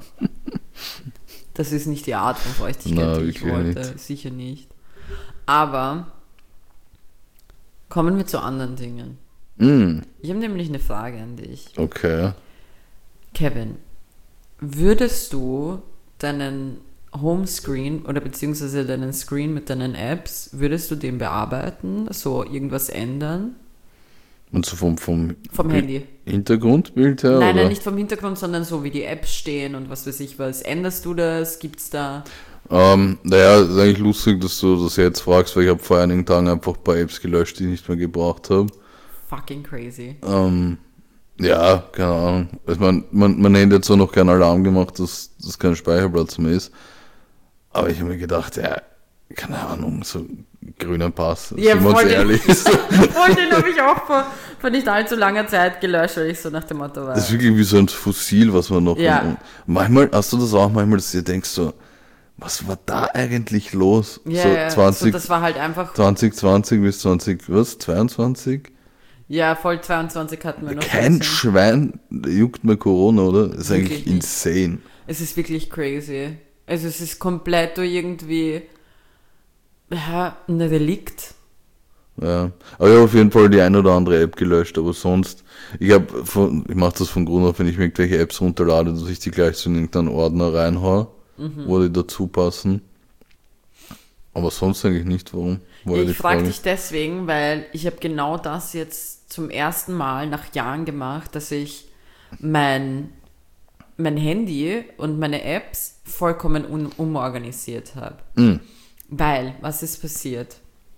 das ist nicht die Art von Feuchtigkeit, Na, die ich wirklich wollte, nicht. sicher nicht. Aber kommen wir zu anderen Dingen. Mm, Ich habe nämlich eine Frage an dich. okay. Kevin, würdest du deinen Homescreen oder beziehungsweise deinen Screen mit deinen Apps, würdest du den bearbeiten, so irgendwas ändern? Und so vom, vom, Vom Bild- Handy? Hintergrundbild her? Nein, oder? nein, nicht vom Hintergrund, sondern so wie die Apps stehen und was weiß ich was. Änderst du das? Gibt's da... Ähm, naja, ist eigentlich lustig, dass du das jetzt fragst, weil ich habe vor einigen Tagen einfach ein paar Apps gelöscht, die ich nicht mehr gebraucht habe. Fucking crazy. Ähm, ja, keine Ahnung. Ich mein, mein, mein Handy hat zwar noch keinen Alarm gemacht, dass das kein Speicherplatz mehr ist. Aber ich habe mir gedacht, ja, keine Ahnung, so grüner Pass, Ja, sind wir uns voll den- ehrlich. Voll, den habe ich auch vor, vor nicht allzu langer Zeit gelöscht, weil ich so nach dem Motto war. Das ist wirklich wie so ein Fossil, was man noch... Ja. Und manchmal, hast du das auch manchmal, dass du dir denkst so, was war da eigentlich los? Ja, so ja, zwanzig, so, das war halt einfach, zwanzig zwanzig bis zwanzig, was, zweiundzwanzig? ja, voll zweiundzwanzig hatten wir noch. Kein bisschen. Schwein juckt mehr Corona, oder? Das ist Wirklich eigentlich nicht. insane. Es ist wirklich crazy. Also es ist komplett irgendwie ja, ein Relikt. Ja. Aber ich habe auf jeden Fall die ein oder andere App gelöscht, aber sonst, ich habe von, ich mache das von Grund auf, wenn ich mir irgendwelche Apps runterlade, dass ich die gleich so in irgendeinen Ordner reinhaue, Mhm. wo die dazu passen. Aber sonst eigentlich nicht, warum? War ja die Ich frage Frage. dich deswegen, weil ich habe genau das jetzt zum ersten Mal nach Jahren gemacht, dass ich mein, mein Handy und meine Apps vollkommen un- umorganisiert habe. Mhm. Weil, was ist passiert?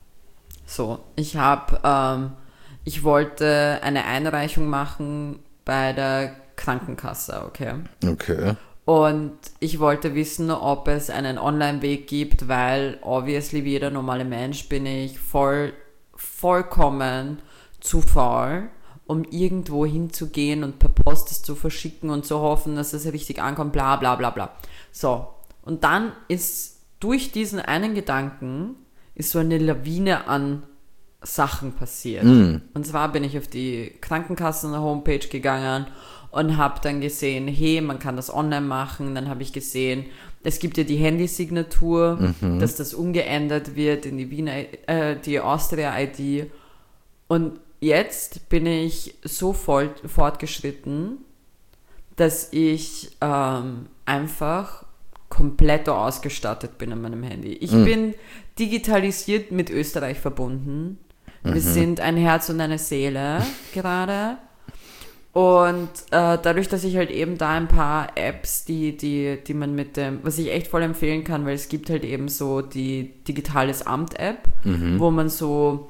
So, ich habe, ähm, ich wollte eine Einreichung machen bei der Krankenkasse, okay? Okay. Und ich wollte wissen, ob es einen Online-Weg gibt, weil obviously wie jeder normale Mensch bin ich voll, vollkommen zu faul, um irgendwo hinzugehen und per Post es zu verschicken und zu hoffen, dass es richtig ankommt, bla bla bla bla. So, und dann ist durch diesen einen Gedanken ist so eine Lawine an Sachen passiert. Mhm. Und zwar bin ich auf die Krankenkassen-Homepage gegangen und habe dann gesehen, hey, man kann das online machen. Dann habe ich gesehen, es gibt ja die Handysignatur, dass das umgeändert wird in die Wiener, äh, die Austria-I D. Und jetzt bin ich so voll, fortgeschritten, dass ich ähm, einfach komplett ausgestattet bin an meinem Handy. Ich Mhm. bin digitalisiert mit Österreich verbunden. Wir sind ein Herz und eine Seele gerade. Und äh, dadurch, dass ich halt eben da ein paar Apps, die, die, die man mit dem, was ich echt voll empfehlen kann, weil es gibt halt eben so die Digitales Amt-App, wo man so,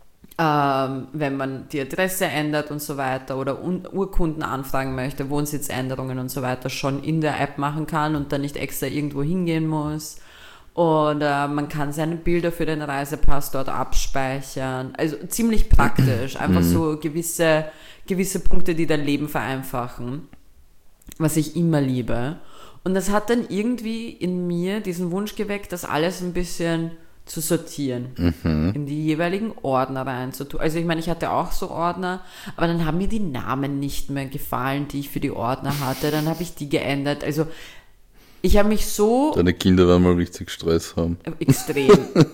ähm, wenn man die Adresse ändert und so weiter oder Un- Urkunden anfragen möchte, Wohnsitzänderungen und so weiter, schon in der App machen kann und dann nicht extra irgendwo hingehen muss. Oder man kann seine Bilder für den Reisepass dort abspeichern. Also ziemlich praktisch. Einfach so gewisse, gewisse Punkte, die dein Leben vereinfachen. Was ich immer liebe. Und das hat dann irgendwie in mir diesen Wunsch geweckt, das alles ein bisschen zu sortieren. In die jeweiligen Ordner reinzutun. Also ich meine, ich hatte auch so Ordner, aber dann haben mir die Namen nicht mehr gefallen, die ich für die Ordner hatte. Dann habe ich die geändert. Also ich habe mich so Deine Kinder werden mal richtig Stress haben. extrem,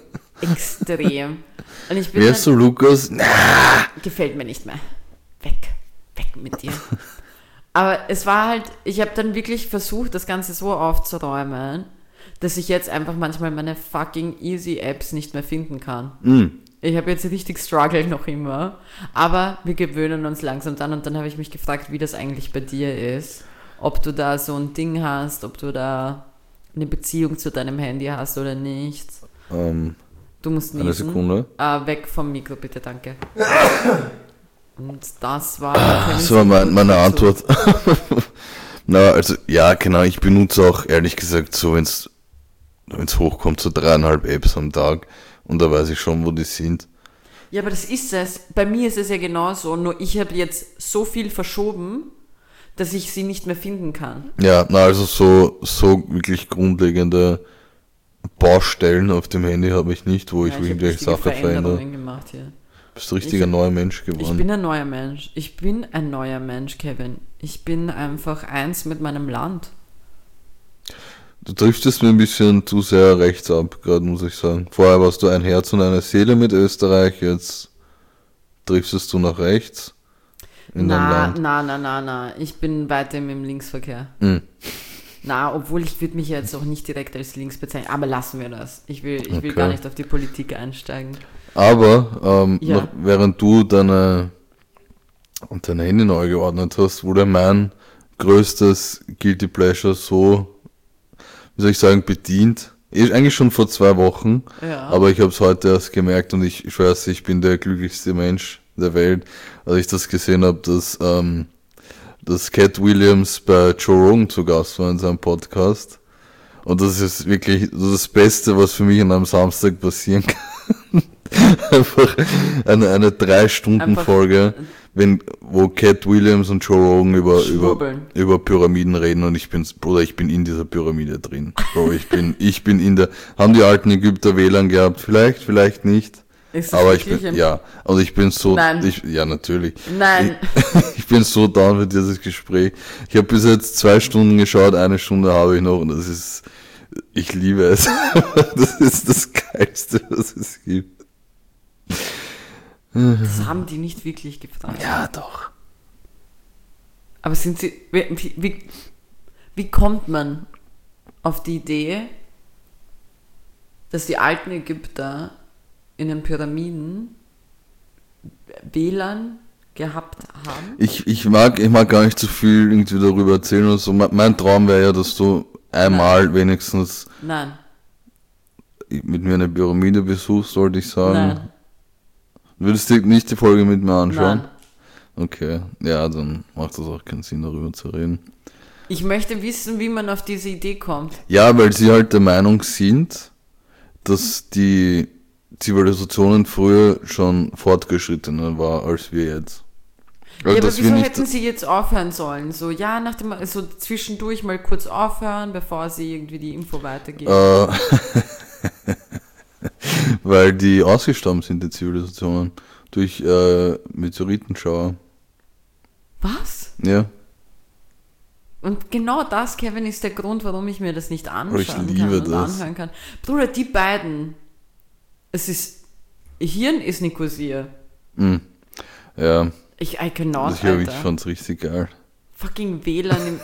extrem. Und ich bin Wer dann, ist so Lukas? Na, gefällt mir nicht mehr. Weg, weg mit dir. Aber es war halt, ich habe dann wirklich versucht, das Ganze so aufzuräumen, dass ich jetzt einfach manchmal meine fucking easy Apps nicht mehr finden kann. mm. Ich habe jetzt richtig struggle noch immer, aber wir gewöhnen uns langsam dran und dann habe ich mich gefragt, wie das eigentlich bei dir ist. Ob du da so ein Ding hast, ob du da eine Beziehung zu deinem Handy hast oder nicht. Ähm, Du musst niesen. eine Sekunde. Äh, weg vom Mikro, bitte, danke. Und das war... Das war mein, meine Antwort. Na, also, ja, genau, ich benutze auch, ehrlich gesagt, so, wenn es hochkommt, so dreieinhalb Apps am Tag. Und da weiß ich schon, wo die sind. Ja, aber das ist es. Bei mir ist es ja genauso, nur ich habe jetzt so viel verschoben, dass ich sie nicht mehr finden kann. Ja, na also so, so wirklich grundlegende Baustellen auf dem Handy habe ich nicht, wo Ja, ich ich habe irgendwelche richtige Sachen verändere. Veränderungen gemacht hier. Bist du richtiger Ich- neuer Mensch Ich geworden. bin ein neuer Mensch. Ich bin ein neuer Mensch, Kevin. Ich bin einfach eins mit meinem Land. Du driftest mir ein bisschen zu sehr rechts ab, gerade muss ich sagen. Vorher warst du ein Herz und eine Seele mit Österreich, jetzt driftest du nach rechts in dein Na, Land. na, na, na, na. Ich bin weiterhin im Linksverkehr. Hm. Na, obwohl ich würde mich jetzt auch nicht direkt als links bezeichnen. Aber lassen wir das. Ich will, ich will Okay. gar nicht auf die Politik einsteigen. Aber ähm, Ja. noch, während du deine, deine Handy neu geordnet hast, wurde mein größtes Guilty Pleasure so, wie soll ich sagen, bedient. Eh, Eigentlich schon vor zwei Wochen, Ja. aber ich habe es heute erst gemerkt und ich, ich weiß, ich bin der glücklichste Mensch der Welt, als ich das gesehen habe, dass, ähm, dass Cat Williams bei Joe Rogan zu Gast war in seinem Podcast. Und das ist wirklich so das Beste, was für mich an einem Samstag passieren kann. Einfach eine, eine Drei-Stunden-Folge, wenn, wo Cat Williams und Joe Rogan über, über, Schwurbeln. über Pyramiden reden und ich bin, Bruder, ich bin in dieser Pyramide drin. Bro, ich bin, ich bin in der, haben die alten Ägypter W L A N gehabt? Vielleicht, vielleicht nicht. Ist das Aber ich wirklich bin, ein- ja, und ich bin so, Nein. ich, ja, natürlich. Nein. Ich, ich bin so down für dieses Gespräch. Ich habe bis jetzt zwei Stunden geschaut, eine Stunde habe ich noch und das ist, ich liebe es. Das ist das Geilste, was es gibt. Das haben die nicht wirklich gefragt. Ja, doch. Aber sind sie. Wie, wie, wie kommt man auf die Idee, dass die alten Ägypter in den Pyramiden W L A N gehabt haben? Ich, ich mag, ich mag gar nicht zu viel irgendwie darüber erzählen und so. Me- Mein Traum wäre ja, dass du einmal wenigstens Nein. mit mir eine Pyramide besuchst, sollte ich sagen. Nein. Würdest du nicht die Folge mit mir anschauen? Nein. Okay, ja, dann macht das auch keinen Sinn, darüber zu reden. Ich möchte wissen, wie man auf diese Idee kommt. Ja, weil sie halt der Meinung sind, dass die Zivilisationen früher schon fortgeschrittener war als wir jetzt. Also, Ja, aber dass wieso wir nicht, hätten sie jetzt aufhören sollen? So, ja, nach dem, so zwischendurch mal kurz aufhören, bevor sie irgendwie die Info weitergeben. äh, weil die ausgestorben sind, die Zivilisationen, durch äh, Meteoritenschauer. Was? Ja, Und genau das, Kevin, ist der Grund, warum ich mir das nicht anschauen Ich kann liebe und das. anhören kann. Bruder, die beiden, es ist, Hirn ist Nikosia. mm. ja, Ich, I cannot, ich, glaub, ich Alter. fand's richtig geil. Fucking W L A N im...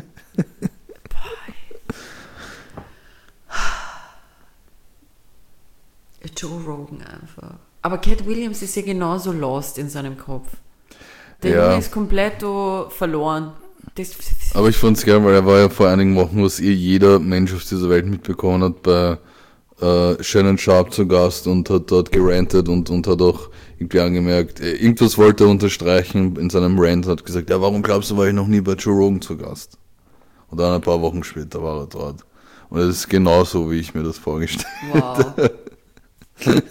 Joe Rogan einfach. Aber Cat Williams ist ja genauso lost in seinem Kopf. Der Ja. Junge ist komplett oh, verloren. Das, Aber ich fand's geil, weil er war ja vor einigen Wochen, was eh jeder Mensch auf dieser Welt mitbekommen hat, bei äh, Shannon Sharp zu Gast und hat dort gerantet und, und hat auch irgendwie angemerkt, äh, irgendwas wollte er unterstreichen in seinem Rant, hat gesagt, ja, warum glaubst du, war ich noch nie bei Joe Rogan zu Gast? Und dann ein paar Wochen später war er dort. Und das ist genauso, wie ich mir das vorgestellt wow. Fuck,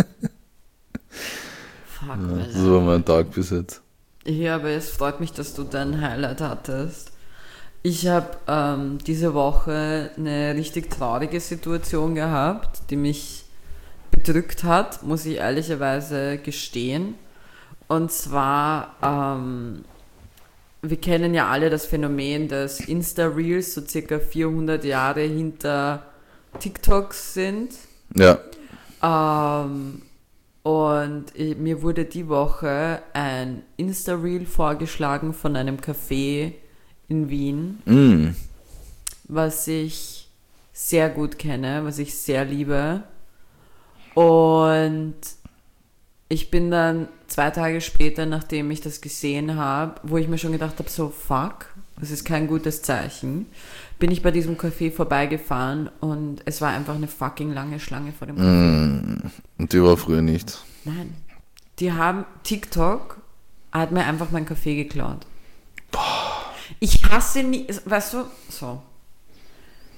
habe. Alter. Das war mein Tag bis jetzt. Ja, aber es freut mich, dass du dein Highlight hattest. Ich habe ähm, diese Woche eine richtig traurige Situation gehabt, die mich bedrückt hat, muss ich ehrlicherweise gestehen. Und zwar, ähm, wir kennen ja alle das Phänomen, dass Insta-Reels so circa vierhundert Jahre hinter TikToks sind. Ja, Ähm, und ich, mir wurde die Woche ein Insta-Reel vorgeschlagen von einem Café in Wien, mm. was ich sehr gut kenne, was ich sehr liebe. Und ich bin dann zwei Tage später, nachdem ich das gesehen habe, wo ich mir schon gedacht habe, so fuck, das ist kein gutes Zeichen, bin ich bei diesem Café vorbeigefahren und es war einfach eine fucking lange Schlange vor dem Café. Mm. Und die war früher nicht. Nein. Die haben TikTok hat mir einfach mein Kaffee geklaut. Ich hasse nie, weißt du, so.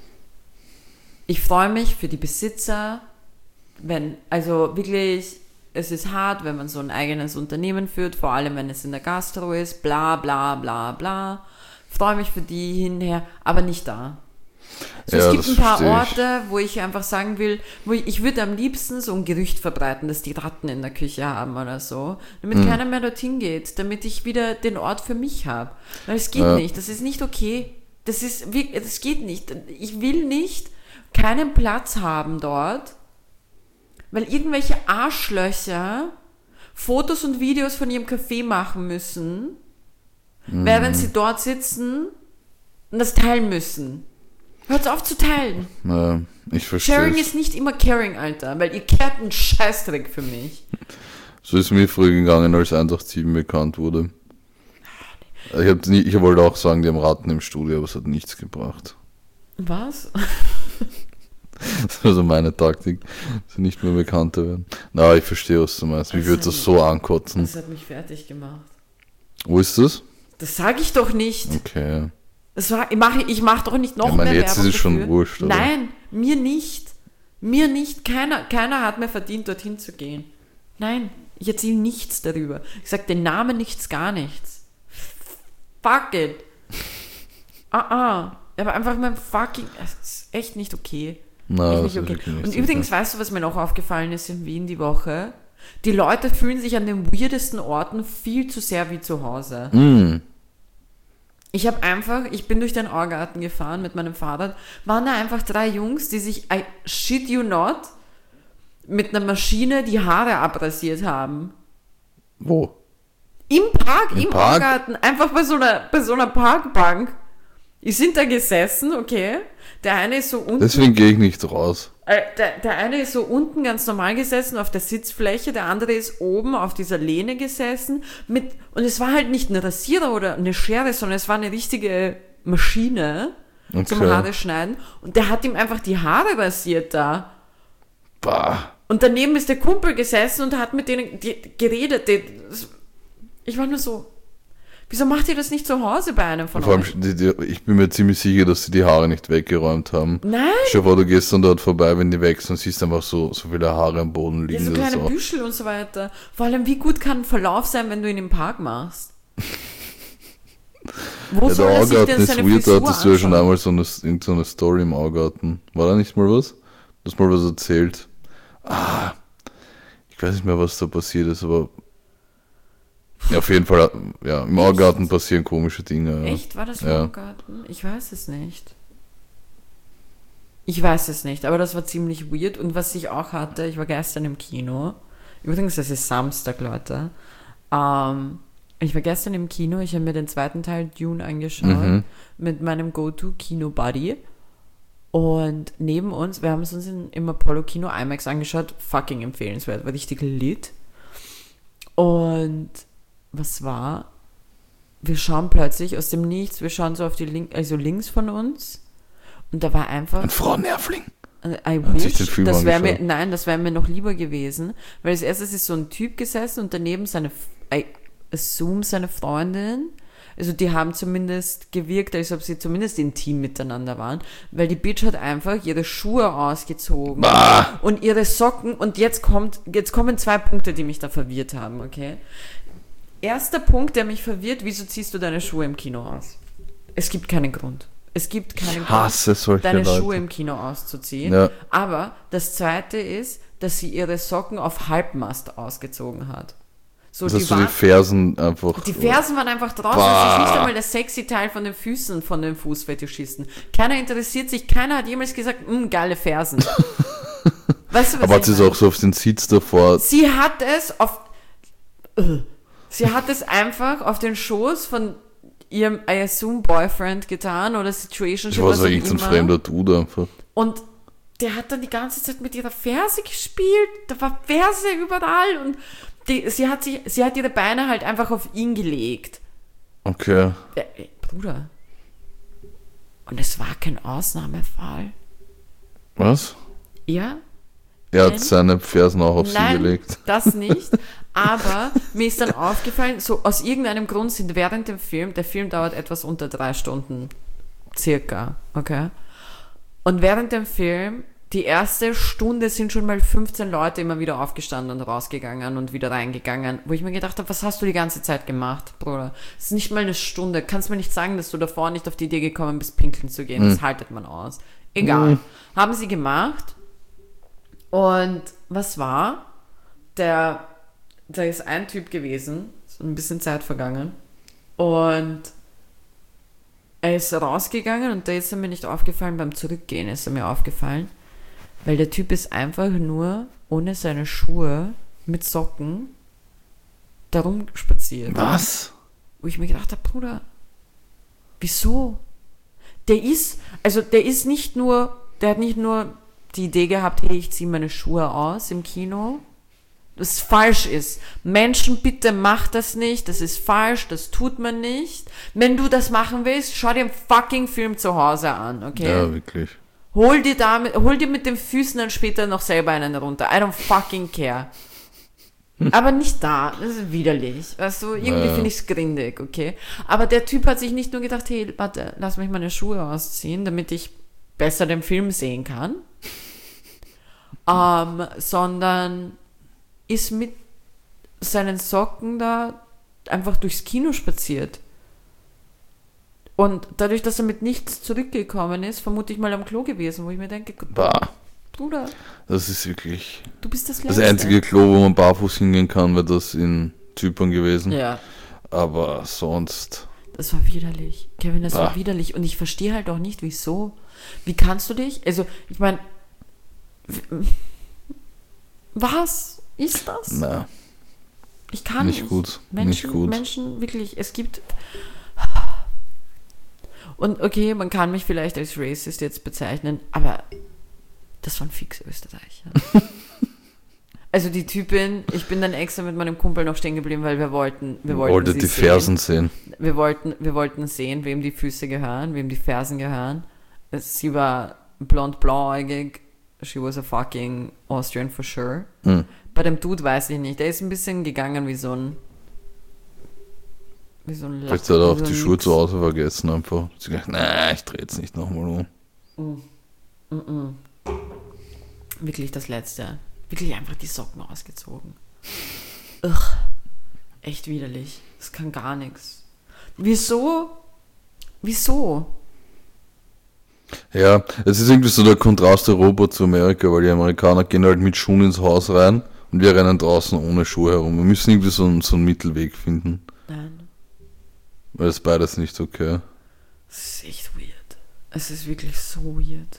Ich freue mich für die Besitzer, wenn, also wirklich, es ist hart, wenn man so ein eigenes Unternehmen führt, vor allem wenn es in der Gastro ist, bla bla bla bla. Freue mich für die hinher, aber nicht da. So, Ja, es gibt das ein paar verstehe ich. Orte, wo ich einfach sagen will, wo ich, ich würde am liebsten so ein Gerücht verbreiten, dass die Ratten in der Küche haben oder so, damit Mhm. keiner mehr dorthin geht, damit ich wieder den Ort für mich habe. Weil es geht Ja. nicht, das ist nicht okay. Das ist wirklich, das geht nicht. Ich will nicht keinen Platz haben dort, weil irgendwelche Arschlöcher Fotos und Videos von ihrem Café machen müssen, Mhm. während sie dort sitzen und das teilen müssen. Hört auf zu teilen. Ja, ich verstehe. Sharing ist nicht immer caring, Alter, weil ihr kehrt einen Scheißdreck für mich. So ist mir früher gegangen, als eins acht sieben bekannt wurde. Ich, hab nie, ich wollte auch sagen, die haben Ratten im Studio, aber es hat nichts gebracht. Was? Das ist also meine Taktik, dass sie nicht mehr bekannter werden. Na, ich verstehe, was du meinst. Mich Das würde hat- das so ankotzen. Das hat mich fertig gemacht. Wo ist das? Das sage ich doch nicht. Okay. Das war, ich mache ich mach doch nicht noch Ja, ich meine, mehr jetzt Werbung ist es schon dafür. wurscht, oder? Nein, mir nicht. Mir nicht. Keiner, keiner hat mir verdient, dorthin zu gehen. Nein, ich erzähle nichts darüber. Ich sage den Namen nichts, gar nichts. Fuck it. Ah, ah. Aber einfach mein fucking... Es ist echt nicht okay. Na, echt das nicht ist okay. wirklich nicht Und so übrigens, fair. weißt du, was mir noch aufgefallen ist in Wien die Woche? Die Leute fühlen sich an den weirdesten Orten viel zu sehr wie zu Hause. Mm. Ich habe einfach, ich bin durch den Augarten gefahren mit meinem Fahrrad, waren da einfach drei Jungs, die sich, I shit you not, mit einer Maschine die Haare abrasiert haben. Wo? Im Park, Im im Park? Augarten, einfach bei so einer, bei so einer Parkbank. Die sind da gesessen, okay. Der eine ist so unten, Deswegen gehe ich nicht raus. äh, der, der eine ist so unten ganz normal gesessen auf der Sitzfläche, der andere ist oben auf dieser Lehne gesessen mit, und es war halt nicht ein Rasierer oder eine Schere, sondern es war eine richtige Maschine zum Okay. Haare schneiden, und der hat ihm einfach die Haare rasiert da. Bah. Und daneben ist der Kumpel gesessen und hat mit denen die, geredet. Die, ich war nur so, wieso macht ihr das nicht zu Hause bei einem von Vor allem, euch? die, die, ich bin mir ziemlich sicher, dass sie die Haare nicht weggeräumt haben. Nein, Schau vor, du gehst dann dort vorbei, wenn die wechseln, siehst einfach so, so viele Haare am Boden ja, liegen. so das ist kleine auch- Büschel und so weiter. Vor allem, wie gut kann ein Verlauf sein, wenn du ihn im Park machst? Wo Ja, soll der er sich Augarten denn ist seine weird, da Frisur hattest du ja schon anschauen? einmal so eine, irgend so eine Story im Augarten. War da nicht mal was? Du hast mal was erzählt. Ah, ich weiß nicht mehr, was da passiert ist, aber ja, auf jeden Fall, ja, im Augarten passieren komische Dinge. Ja. Echt? War das im Ja. Augarten? Ich weiß es nicht. Ich weiß es nicht, aber das war ziemlich weird. Und was ich auch hatte, ich war gestern im Kino. Übrigens, das ist Samstag, Leute. Ähm, ich war gestern im Kino, ich habe mir den zweiten Teil Dune angeschaut Mhm. mit meinem Go-To-Kino-Buddy. Und neben uns, wir haben es uns in, im Apollo-Kino IMAX angeschaut, fucking empfehlenswert, war richtig lit. Und was war? Wir schauen plötzlich aus dem Nichts, wir schauen so auf die Link, also links von uns, und da war einfach Ein Frau Nervling. I Hat sich wish, den Film das wäre mir, angeschaut? nein, das wäre mir noch lieber gewesen, weil als erstes ist so ein Typ gesessen und daneben seine, I assume seine Freundin, also die haben zumindest gewirkt, als ob sie zumindest intim miteinander waren, weil die Bitch hat einfach ihre Schuhe ausgezogen Bah! und ihre Socken, und jetzt kommt, jetzt kommen zwei Punkte, die mich da verwirrt haben, okay? Erster Punkt, der mich verwirrt, wieso ziehst du deine Schuhe im Kino aus? Es gibt keinen Grund. Es gibt keinen Grund, Hasse solche deine Leute. Schuhe im Kino auszuziehen. Ja. Aber das Zweite ist, dass sie ihre Socken auf Halbmast ausgezogen hat. So, Das die, heißt, du die waren, Fersen einfach. die Fersen waren einfach draußen. Bah. Das ist nicht einmal der sexy Teil von den Füßen von den Fußfetischisten. Keiner interessiert sich, keiner hat jemals gesagt, mh, geile Fersen. Weißt du, was Aber hat ich sie es meine? auch so auf den Sitz davor. Sie hat es auf. Äh, Sie hat es einfach auf den Schoß von ihrem, I assume, Boyfriend getan oder Situationship. Ich war was so auch irgendein immer. fremder Dude einfach. Und der hat dann die ganze Zeit mit ihrer Ferse gespielt. Da war Ferse überall. Und die, sie, hat sich, sie hat ihre Beine halt einfach auf ihn gelegt. Okay. Äh, äh, Bruder. Und es war kein Ausnahmefall. Was? Ja? Er Nein. hat seine Fersen auch auf Nein, sie gelegt. das nicht. Aber mir ist dann aufgefallen, so aus irgendeinem Grund sind während dem Film, der Film dauert etwas unter drei Stunden, circa, okay? Und während dem Film die erste Stunde sind schon mal fünfzehn Leute immer wieder aufgestanden und rausgegangen und wieder reingegangen, wo ich mir gedacht habe, was hast du die ganze Zeit gemacht, Bruder? Es ist nicht mal eine Stunde. Kannst mir nicht sagen, dass du davor nicht auf die Idee gekommen bist, pinkeln zu gehen. Mhm. Das haltet man aus. Egal. Mhm. Haben sie gemacht. Und was war? Der, da ist ein Typ gewesen, so ein bisschen Zeit vergangen. Und er ist rausgegangen und da ist er mir nicht aufgefallen, beim Zurückgehen ist er mir aufgefallen. Weil der Typ ist einfach nur ohne seine Schuhe mit Socken darum spaziert. Was? Wo ich mir gedacht habe, Bruder, wieso? Der ist, also der ist nicht nur, der hat nicht nur die Idee gehabt, hey, ich ziehe meine Schuhe aus im Kino, das falsch ist. Menschen, bitte macht das nicht, das ist falsch, das tut man nicht. Wenn du das machen willst, schau dir einen fucking Film zu Hause an, okay? Ja, wirklich. Hol dir, damit, hol dir mit den Füßen dann später noch selber einen runter. I don't fucking care. Aber nicht da. Das ist widerlich. Also irgendwie ja. finde ich es grindig, okay? Aber der Typ hat sich nicht nur gedacht, hey, warte, lass mich meine Schuhe ausziehen, damit ich besser den Film sehen kann. ähm, sondern ist mit seinen Socken da einfach durchs Kino spaziert. Und dadurch, dass er mit nichts zurückgekommen ist, vermute ich mal am Klo gewesen, wo ich mir denke, bah. Bruder, das ist wirklich du bist das, das einzige Klo, wo man barfuß hingehen kann, wäre das in Zypern gewesen. Ja. Aber sonst... Das war widerlich. Kevin, das bah. war widerlich. Und ich verstehe halt auch nicht, wieso. Wie kannst du dich... Also, ich meine... Was ist das? Na, ich kann nicht. Nicht gut. Menschen, nicht gut. Menschen, wirklich, es gibt... Und okay, man kann mich vielleicht als Racist jetzt bezeichnen, aber das waren fix Österreicher. Also die Typin, ich bin dann extra mit meinem Kumpel noch stehen geblieben, weil wir wollten, wir wollten Wollte die sehen. Fersen sehen. Wir wollten, wir wollten sehen, wem die Füße gehören, wem die Fersen gehören. Sie war blond-blauäugig. She was a fucking Austrian for sure. Mhm. Bei dem Dude weiß ich nicht. Der ist ein bisschen gegangen wie so ein Wie so ein Vielleicht hat er auch so die Schuhe zu Hause vergessen einfach. Sie gedacht, nein, ich drehe jetzt nicht nochmal um. Mm. Mm-mm. Wirklich das Letzte. Wirklich einfach die Socken ausgezogen. Ugh. Echt widerlich. Das kann gar nichts. Wieso? Wieso? Ja, es ist irgendwie so der Kontrast Europa zu Amerika, weil die Amerikaner gehen halt mit Schuhen ins Haus rein und wir rennen draußen ohne Schuhe herum. Wir müssen irgendwie so, so einen Mittelweg finden. Nein. Weil das beides nicht okay. Es ist echt weird. Es ist wirklich so weird.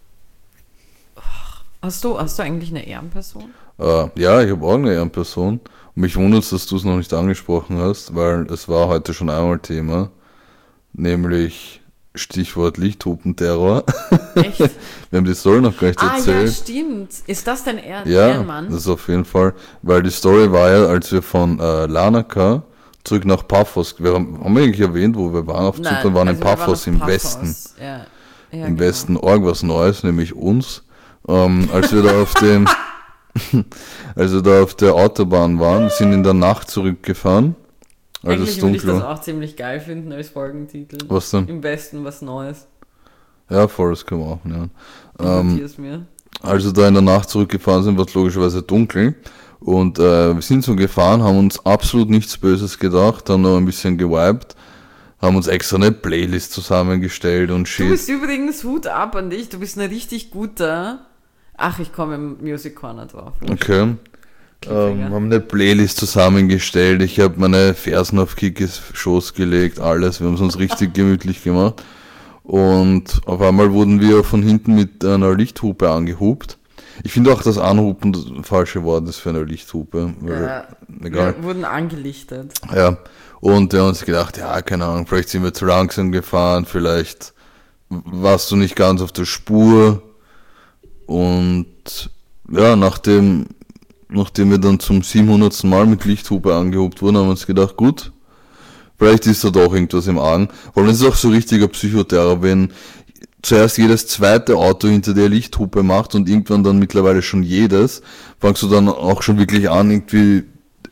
Hast du, hast du eigentlich eine Ehrenperson? Äh, ja, ich habe auch eine Ehrenperson. Und mich wundert es, dass du es noch nicht angesprochen hast, weil es war heute schon einmal Thema. Nämlich Stichwort Lichthupenterror. Echt? Wir haben die Story noch gar nicht ah, erzählt. Ah ja, stimmt. Ist das dein Ehren- ja, Ehrenmann? Das ist auf jeden Fall. Weil die Story war ja, als wir von äh, Larnaca zurück nach Paphos, wir haben, haben wir eigentlich erwähnt, wo wir waren auf Nein, Zypern, waren also in Paphos im Paphos. Westen. Ja. Ja, Im genau. Westen org was Neues, nämlich uns. Ähm, als wir da auf dem als wir da auf der Autobahn waren, sind in der Nacht zurückgefahren. Als Eigentlich es würde ich dunkel das war. auch ziemlich geil finden als Folgentitel. Was denn? Im Westen was Neues. Ja, voll, das können wir auch, ja. Du Ähm, notierst mir. als wir da in der Nacht zurückgefahren sind, war es logischerweise dunkel. Und äh, wir sind so gefahren, haben uns absolut nichts Böses gedacht, haben noch ein bisschen gewiped, haben uns extra eine Playlist zusammengestellt und shit. Du bist übrigens, Hut ab an dich, du bist ein richtig guter... Ach, ich komme im Music Corner drauf. Okay. Ähm, haben eine Playlist zusammengestellt, ich habe meine Fersen auf Kikis Schoß gelegt, alles, wir haben es uns richtig gemütlich gemacht. Und auf einmal wurden wir von hinten mit einer Lichthupe angehupt. Ich finde auch, dass Anhupen das falsche Wort ist für eine Lichthupe. Weil, Ja, egal. wir wurden angelichtet. Ja, und wir haben uns gedacht, ja, keine Ahnung, vielleicht sind wir zu langsam gefahren, vielleicht warst du nicht ganz auf der Spur. Und ja, nachdem, nachdem wir dann zum siebenhundertsten Mal mit Lichthupe angehobt wurden, haben wir uns gedacht, gut, vielleicht ist da doch irgendwas im Argen. Weil es ist auch so richtiger Psychoterror, wenn zuerst jedes zweite Auto hinter der Lichthupe macht und irgendwann dann mittlerweile schon jedes, fangst du dann auch schon wirklich an, irgendwie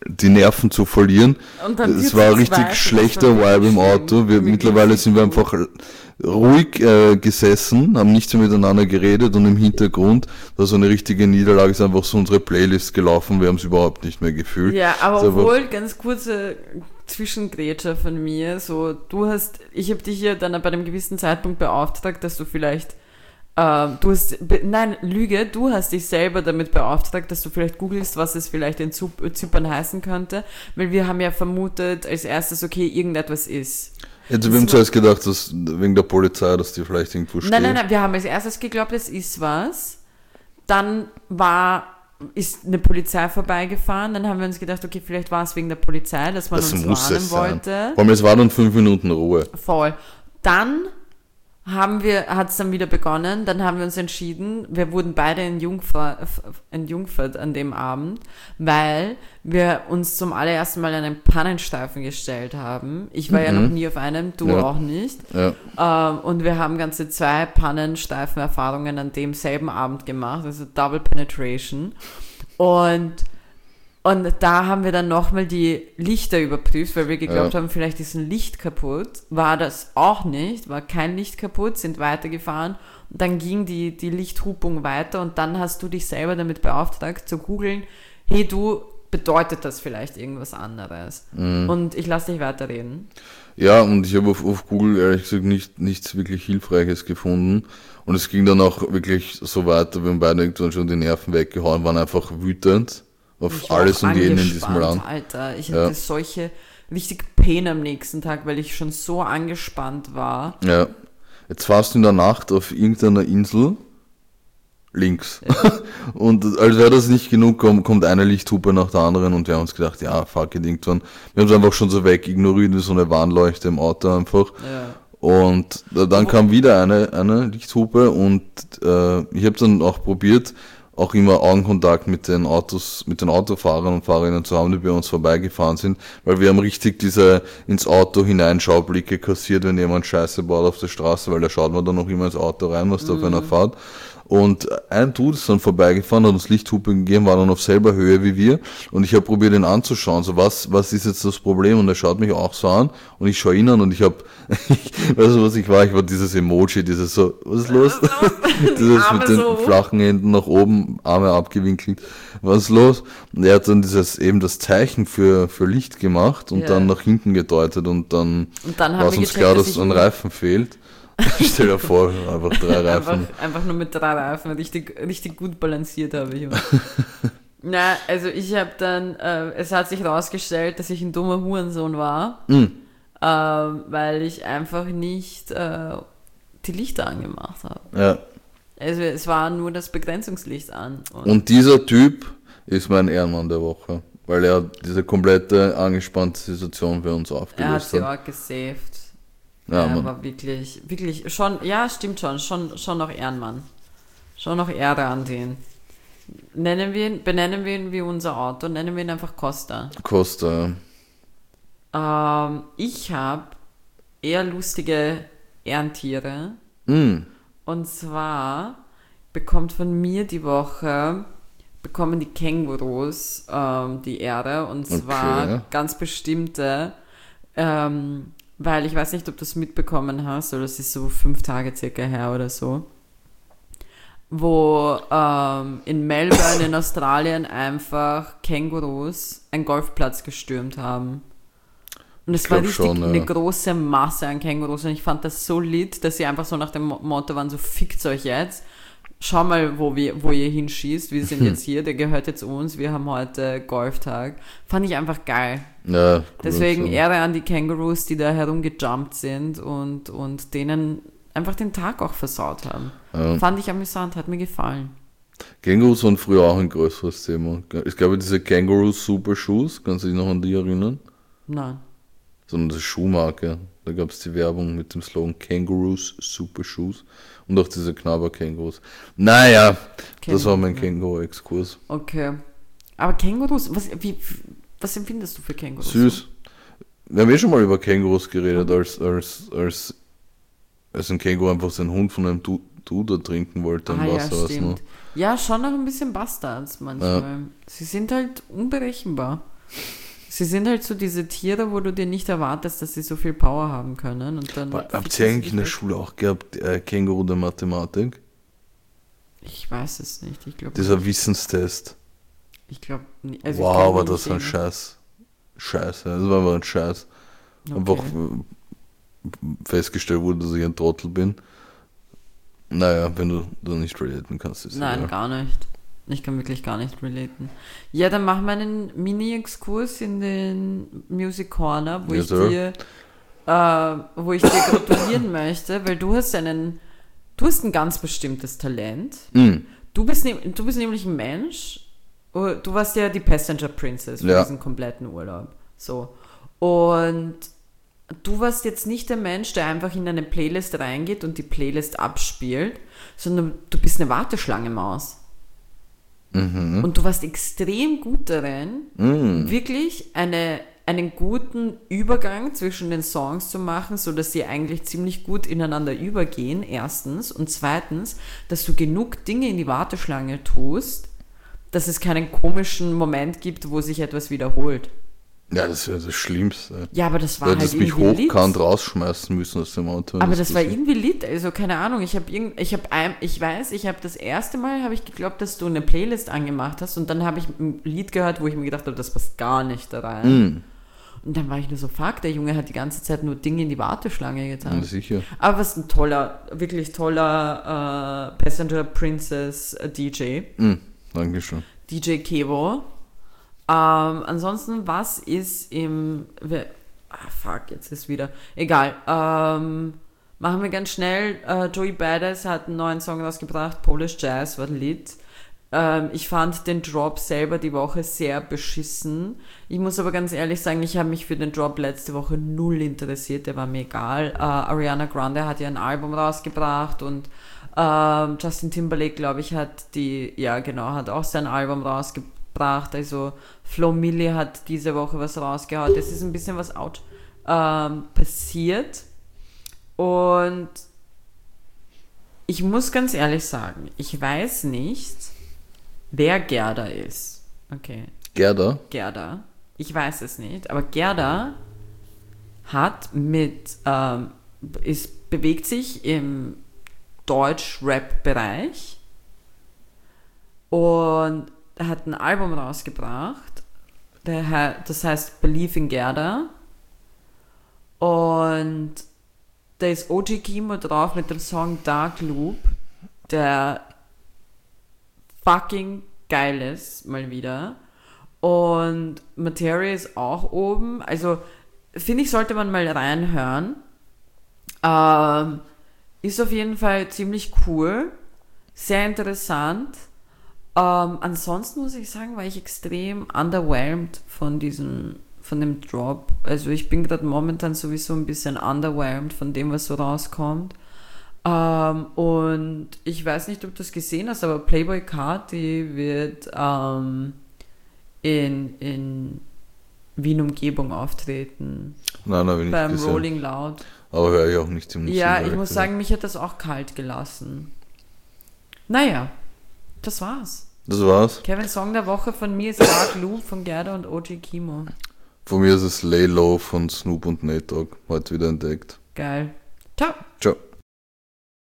die Nerven zu verlieren. Und dann Es wird's war zu richtig zweit, schlechter das war Vibe im wirklich Auto. schlimm. Wir, Mir mittlerweile geht's sind wir nicht einfach ruhig äh, gesessen, haben nicht so miteinander geredet und im Hintergrund, da so eine richtige Niederlage, ist einfach so unsere Playlist gelaufen, wir haben es überhaupt nicht mehr gefühlt. Ja, aber Ist einfach- obwohl, ganz kurze Zwischengrätscher von mir, so, du hast, ich habe dich ja dann bei einem gewissen Zeitpunkt beauftragt, dass du vielleicht, ähm, du hast, be, nein, Lüge, du hast dich selber damit beauftragt, dass du vielleicht googelst, was es vielleicht in Zyp- Zypern heißen könnte, weil wir haben ja vermutet als erstes, okay, irgendetwas ist. Jetzt haben wir zuerst gedacht, dass wegen der Polizei, dass die vielleicht irgendwo steht. Nein, nein, nein, wir haben als erstes geglaubt, es ist was. Dann war, ist eine Polizei vorbeigefahren. Dann haben wir uns gedacht, okay, vielleicht war es wegen der Polizei, dass man Das uns muss warnen es sein. wollte. Vor allem, es war dann fünf Minuten Ruhe. Voll. Dann haben wir, hat es dann wieder begonnen, dann haben wir uns entschieden, wir wurden beide entjungfert, entjungfert an dem Abend, weil wir uns zum allerersten Mal einen Pannenstreifen gestellt haben. Ich war Mhm. ja noch nie auf einem, du Ja. auch nicht. Ja. Ähm, und wir haben ganze zwei Pannenstreifen-Erfahrungen an demselben Abend gemacht, also Double Penetration. Und Und da haben wir dann nochmal die Lichter überprüft, weil wir geglaubt Ja. haben, vielleicht ist ein Licht kaputt. War das auch nicht, war kein Licht kaputt, sind weitergefahren. Und dann ging die, die Lichthupung weiter und dann hast du dich selber damit beauftragt zu googeln, hey du, bedeutet das vielleicht irgendwas anderes? Mhm. Und ich lasse dich weiterreden. Ja, und ich habe auf, auf Google ehrlich gesagt nicht, nichts wirklich Hilfreiches gefunden. Und es ging dann auch wirklich so weiter, wir haben beide irgendwann schon die Nerven weggehauen, waren einfach wütend auf Ich war alles auch und jeden in diesem angespannt, Land. Alter, ich Ja. hatte solche richtig Pain am nächsten Tag, weil ich schon so angespannt war. Ja. Jetzt fahrst du in der Nacht auf irgendeiner Insel links. Und als wäre das nicht genug, kommt, kommt eine Lichthupe nach der anderen und wir haben uns gedacht, ja, fuck it, irgendwann. Wir haben es einfach schon so weg ignoriert, wie so eine Warnleuchte im Auto einfach. Ja. Und da- dann kam wieder eine, eine Lichthupe und äh, ich habe dann auch probiert, auch immer Augenkontakt mit den Autos, mit den Autofahrern und Fahrerinnen zu haben, die bei uns vorbeigefahren sind, weil wir haben richtig diese ins Auto hineinschau-Blicke kassiert, wenn jemand Scheiße baut auf der Straße, weil da schaut man dann noch immer ins Auto rein, was da auf einer Fahrt. Und ein Dude ist dann vorbeigefahren, hat uns Lichthupe gegeben, war dann auf selber Höhe wie wir. Und ich habe probiert, ihn anzuschauen, so was, was ist jetzt das Problem? Und er schaut mich auch so an und ich schaue ihn an und ich habe, weißt du, was ich war? Ich war dieses Emoji, dieses so, was ist los? dieses Arme mit den so. flachen Händen nach oben, Arme abgewinkelt. Was ist los? Und er hat dann dieses, eben das Zeichen für, für Licht gemacht und Ja. dann nach hinten gedeutet und dann, Und dann haben war es wir uns gecheckt, klar, dass dass ich ein nur- Reifen fehlt. Stell dir vor, einfach drei Reifen. Einfach, einfach nur mit drei Reifen richtig, richtig gut balanciert habe ich. Na, also ich habe dann, äh, es hat sich rausgestellt, dass ich ein dummer Hurensohn war, Mhm. äh, weil ich einfach nicht äh, die Lichter angemacht habe. Ja. Also es war nur das Begrenzungslicht an. Und, Und dieser Typ ist mein Ehrenmann der Woche, weil er diese komplette angespannte Situation für uns er hat aufgelöst sie hat. auch gesaved. Ja, er Mann. war wirklich, wirklich, schon, ja, stimmt schon, schon, schon noch Ehrenmann. Schon noch Ehre an den. Nennen wir ihn, benennen wir ihn wie unser Auto, nennen wir ihn einfach Costa. Costa. Ähm, ich habe eher lustige Ehrentiere. Mhm. Und zwar bekommt von mir die Woche, bekommen die Kängurus ähm, die Ehre. Und zwar Okay. ganz bestimmte, ähm, weil ich weiß nicht, ob du es mitbekommen hast, oder das ist so fünf Tage circa her oder so, wo ähm, in Melbourne in Australien einfach Kängurus einen Golfplatz gestürmt haben. Und es Ich war glaub richtig schon, ja. eine große Masse an Kängurus und ich fand das so lit, dass sie einfach so nach dem Mo- Motto waren, so fickt euch jetzt, schau mal, wo, wir, wo ihr hinschießt, wir sind jetzt hier, der gehört jetzt uns, wir haben heute Golftag. Fand ich einfach geil. Ja, cool, Deswegen so. Ehre an die Kängurus, die da herumgejumpt sind und, und denen einfach den Tag auch versaut haben. Ja. Fand ich amüsant, hat mir gefallen. Kängurus waren früher auch ein größeres Thema. Es gab ja diese Kängurus Super Shoes, kannst du dich noch an die erinnern? Nein. So eine Schuhmarke. Da gab es die Werbung mit dem Slogan Kängurus Super Shoes und auch diese Knabber-Kängurus. Naja, das war mein Känguru, Känguru-Exkurs. Okay. Aber Kängurus, was, wie, was empfindest du für Kängurus? Süß. Wir haben eh schon mal über Kängurus geredet, als, als, als, als ein Känguru einfach seinen Hund von einem Du- Dude trinken wollte im Ah, ja, Wasser. was noch. stimmt. Ja, schon noch ein bisschen Bastards manchmal. Ja. Sie sind halt unberechenbar. Sie sind halt so diese Tiere, wo du dir nicht erwartest, dass sie so viel Power haben können. Und dann Habt ihr eigentlich in der Schule auch gehabt, äh, Känguru der Mathematik? Ich weiß es nicht. Ich glaube. Dieser Wissenstest. Ich glaube. Also wow, ich kenn aber ihn das war ein nicht Scheiß. Scheiße, das war einfach ein Scheiß. Okay. Einfach äh, festgestellt wurde, dass ich ein Trottel bin. Naja, wenn du da nicht relaten kannst, ist Nein, egal. gar nicht. Ich kann wirklich gar nicht relaten. Ja, dann machen wir einen Mini-Exkurs in den Music Corner, wo Ja, ich so. dir, äh, wo ich dir gratulieren möchte, weil du hast einen, du hast ein ganz bestimmtes Talent. Mm. Du bist, ne, du bist nämlich ein Mensch. oh, Du warst ja die Passenger Princess für Ja. diesen kompletten Urlaub. So. Und du warst jetzt nicht der Mensch, der einfach in eine Playlist reingeht und die Playlist abspielt, sondern du bist eine Warteschlange-Maus. Mhm. Und du warst extrem gut darin, Mm. wirklich eine, einen guten Übergang zwischen den Songs zu machen, sodass sie eigentlich ziemlich gut ineinander übergehen, erstens. Und zweitens, dass du genug Dinge in die Warteschlange tust, dass es keinen komischen Moment gibt, wo sich etwas wiederholt. Ja, das wäre das Schlimmste. Ja, aber das war Du halt hättest mich irgendwie hochkant lit. rausschmeißen müssen aus dem Auto. Aber das war passiert. irgendwie lit, also keine Ahnung, ich habe irgend, ich habe ein, ich weiß, ich habe das erste Mal habe ich geglaubt, dass du eine Playlist angemacht hast und dann habe ich ein Lied gehört, wo ich mir gedacht habe, das passt gar nicht da rein. Mm. Und dann war ich nur so, fuck, der Junge hat die ganze Zeit nur Dinge in die Warteschlange getan. Ja, sicher. Aber was ein toller, wirklich toller äh, Passenger Princess äh, D J. Mm. Dankeschön. D J Kevo. Ähm, ansonsten, was ist im... we- Ah, fuck, jetzt ist wieder... Egal. Ähm, machen wir ganz schnell. Äh, Joey Badass hat einen neuen Song rausgebracht. Polish Jazz war Lit. Ähm, ich fand den Drop selber die Woche sehr beschissen. Ich muss aber ganz ehrlich sagen, ich habe mich für den Drop letzte Woche null interessiert. Der war mir egal. Äh, Ariana Grande hat ja ein Album rausgebracht und ähm, Justin Timberlake, glaube ich, hat die... Ja, genau, hat auch sein Album rausgebracht. Also Flo Milli hat diese Woche was rausgehauen. Es ist ein bisschen was out ähm, passiert. Und ich muss ganz ehrlich sagen, ich weiß nicht, wer Gerda ist. Okay, Gerda? Gerda. Ich weiß es nicht, aber Gerda hat mit, ähm, ist, bewegt sich im Deutsch-Rap-Bereich und er hat ein Album rausgebracht, der, das heißt Believe in Gerda, und da ist O G Kimo drauf mit dem Song Dark Loop, der fucking geil ist, mal wieder, und Materia ist auch oben, also finde ich, sollte man mal reinhören. Ähm, ist auf jeden Fall ziemlich cool, sehr interessant. Ähm, ansonsten muss ich sagen, war ich extrem underwhelmed von diesem, von dem Drop. Also ich bin gerade momentan sowieso ein bisschen underwhelmed von dem, was so rauskommt. Ähm, und ich weiß nicht, ob du es gesehen hast, aber Playboy Carti wird ähm, in, in Wien-Umgebung auftreten. Nein, nein, bin ich Beim gesehen. Rolling Loud. Aber höre ich auch nicht zum Ja, Musik, ich muss gesagt. sagen, mich hat das auch kalt gelassen. Naja, das war's. Das war's. Kevin, Song der Woche von mir ist Dark Loop von Gerda und O G Kimo. Von mir ist es Lay Low von Snoop und Nate Dogg. Heute wieder entdeckt. Geil. Ciao. Ciao.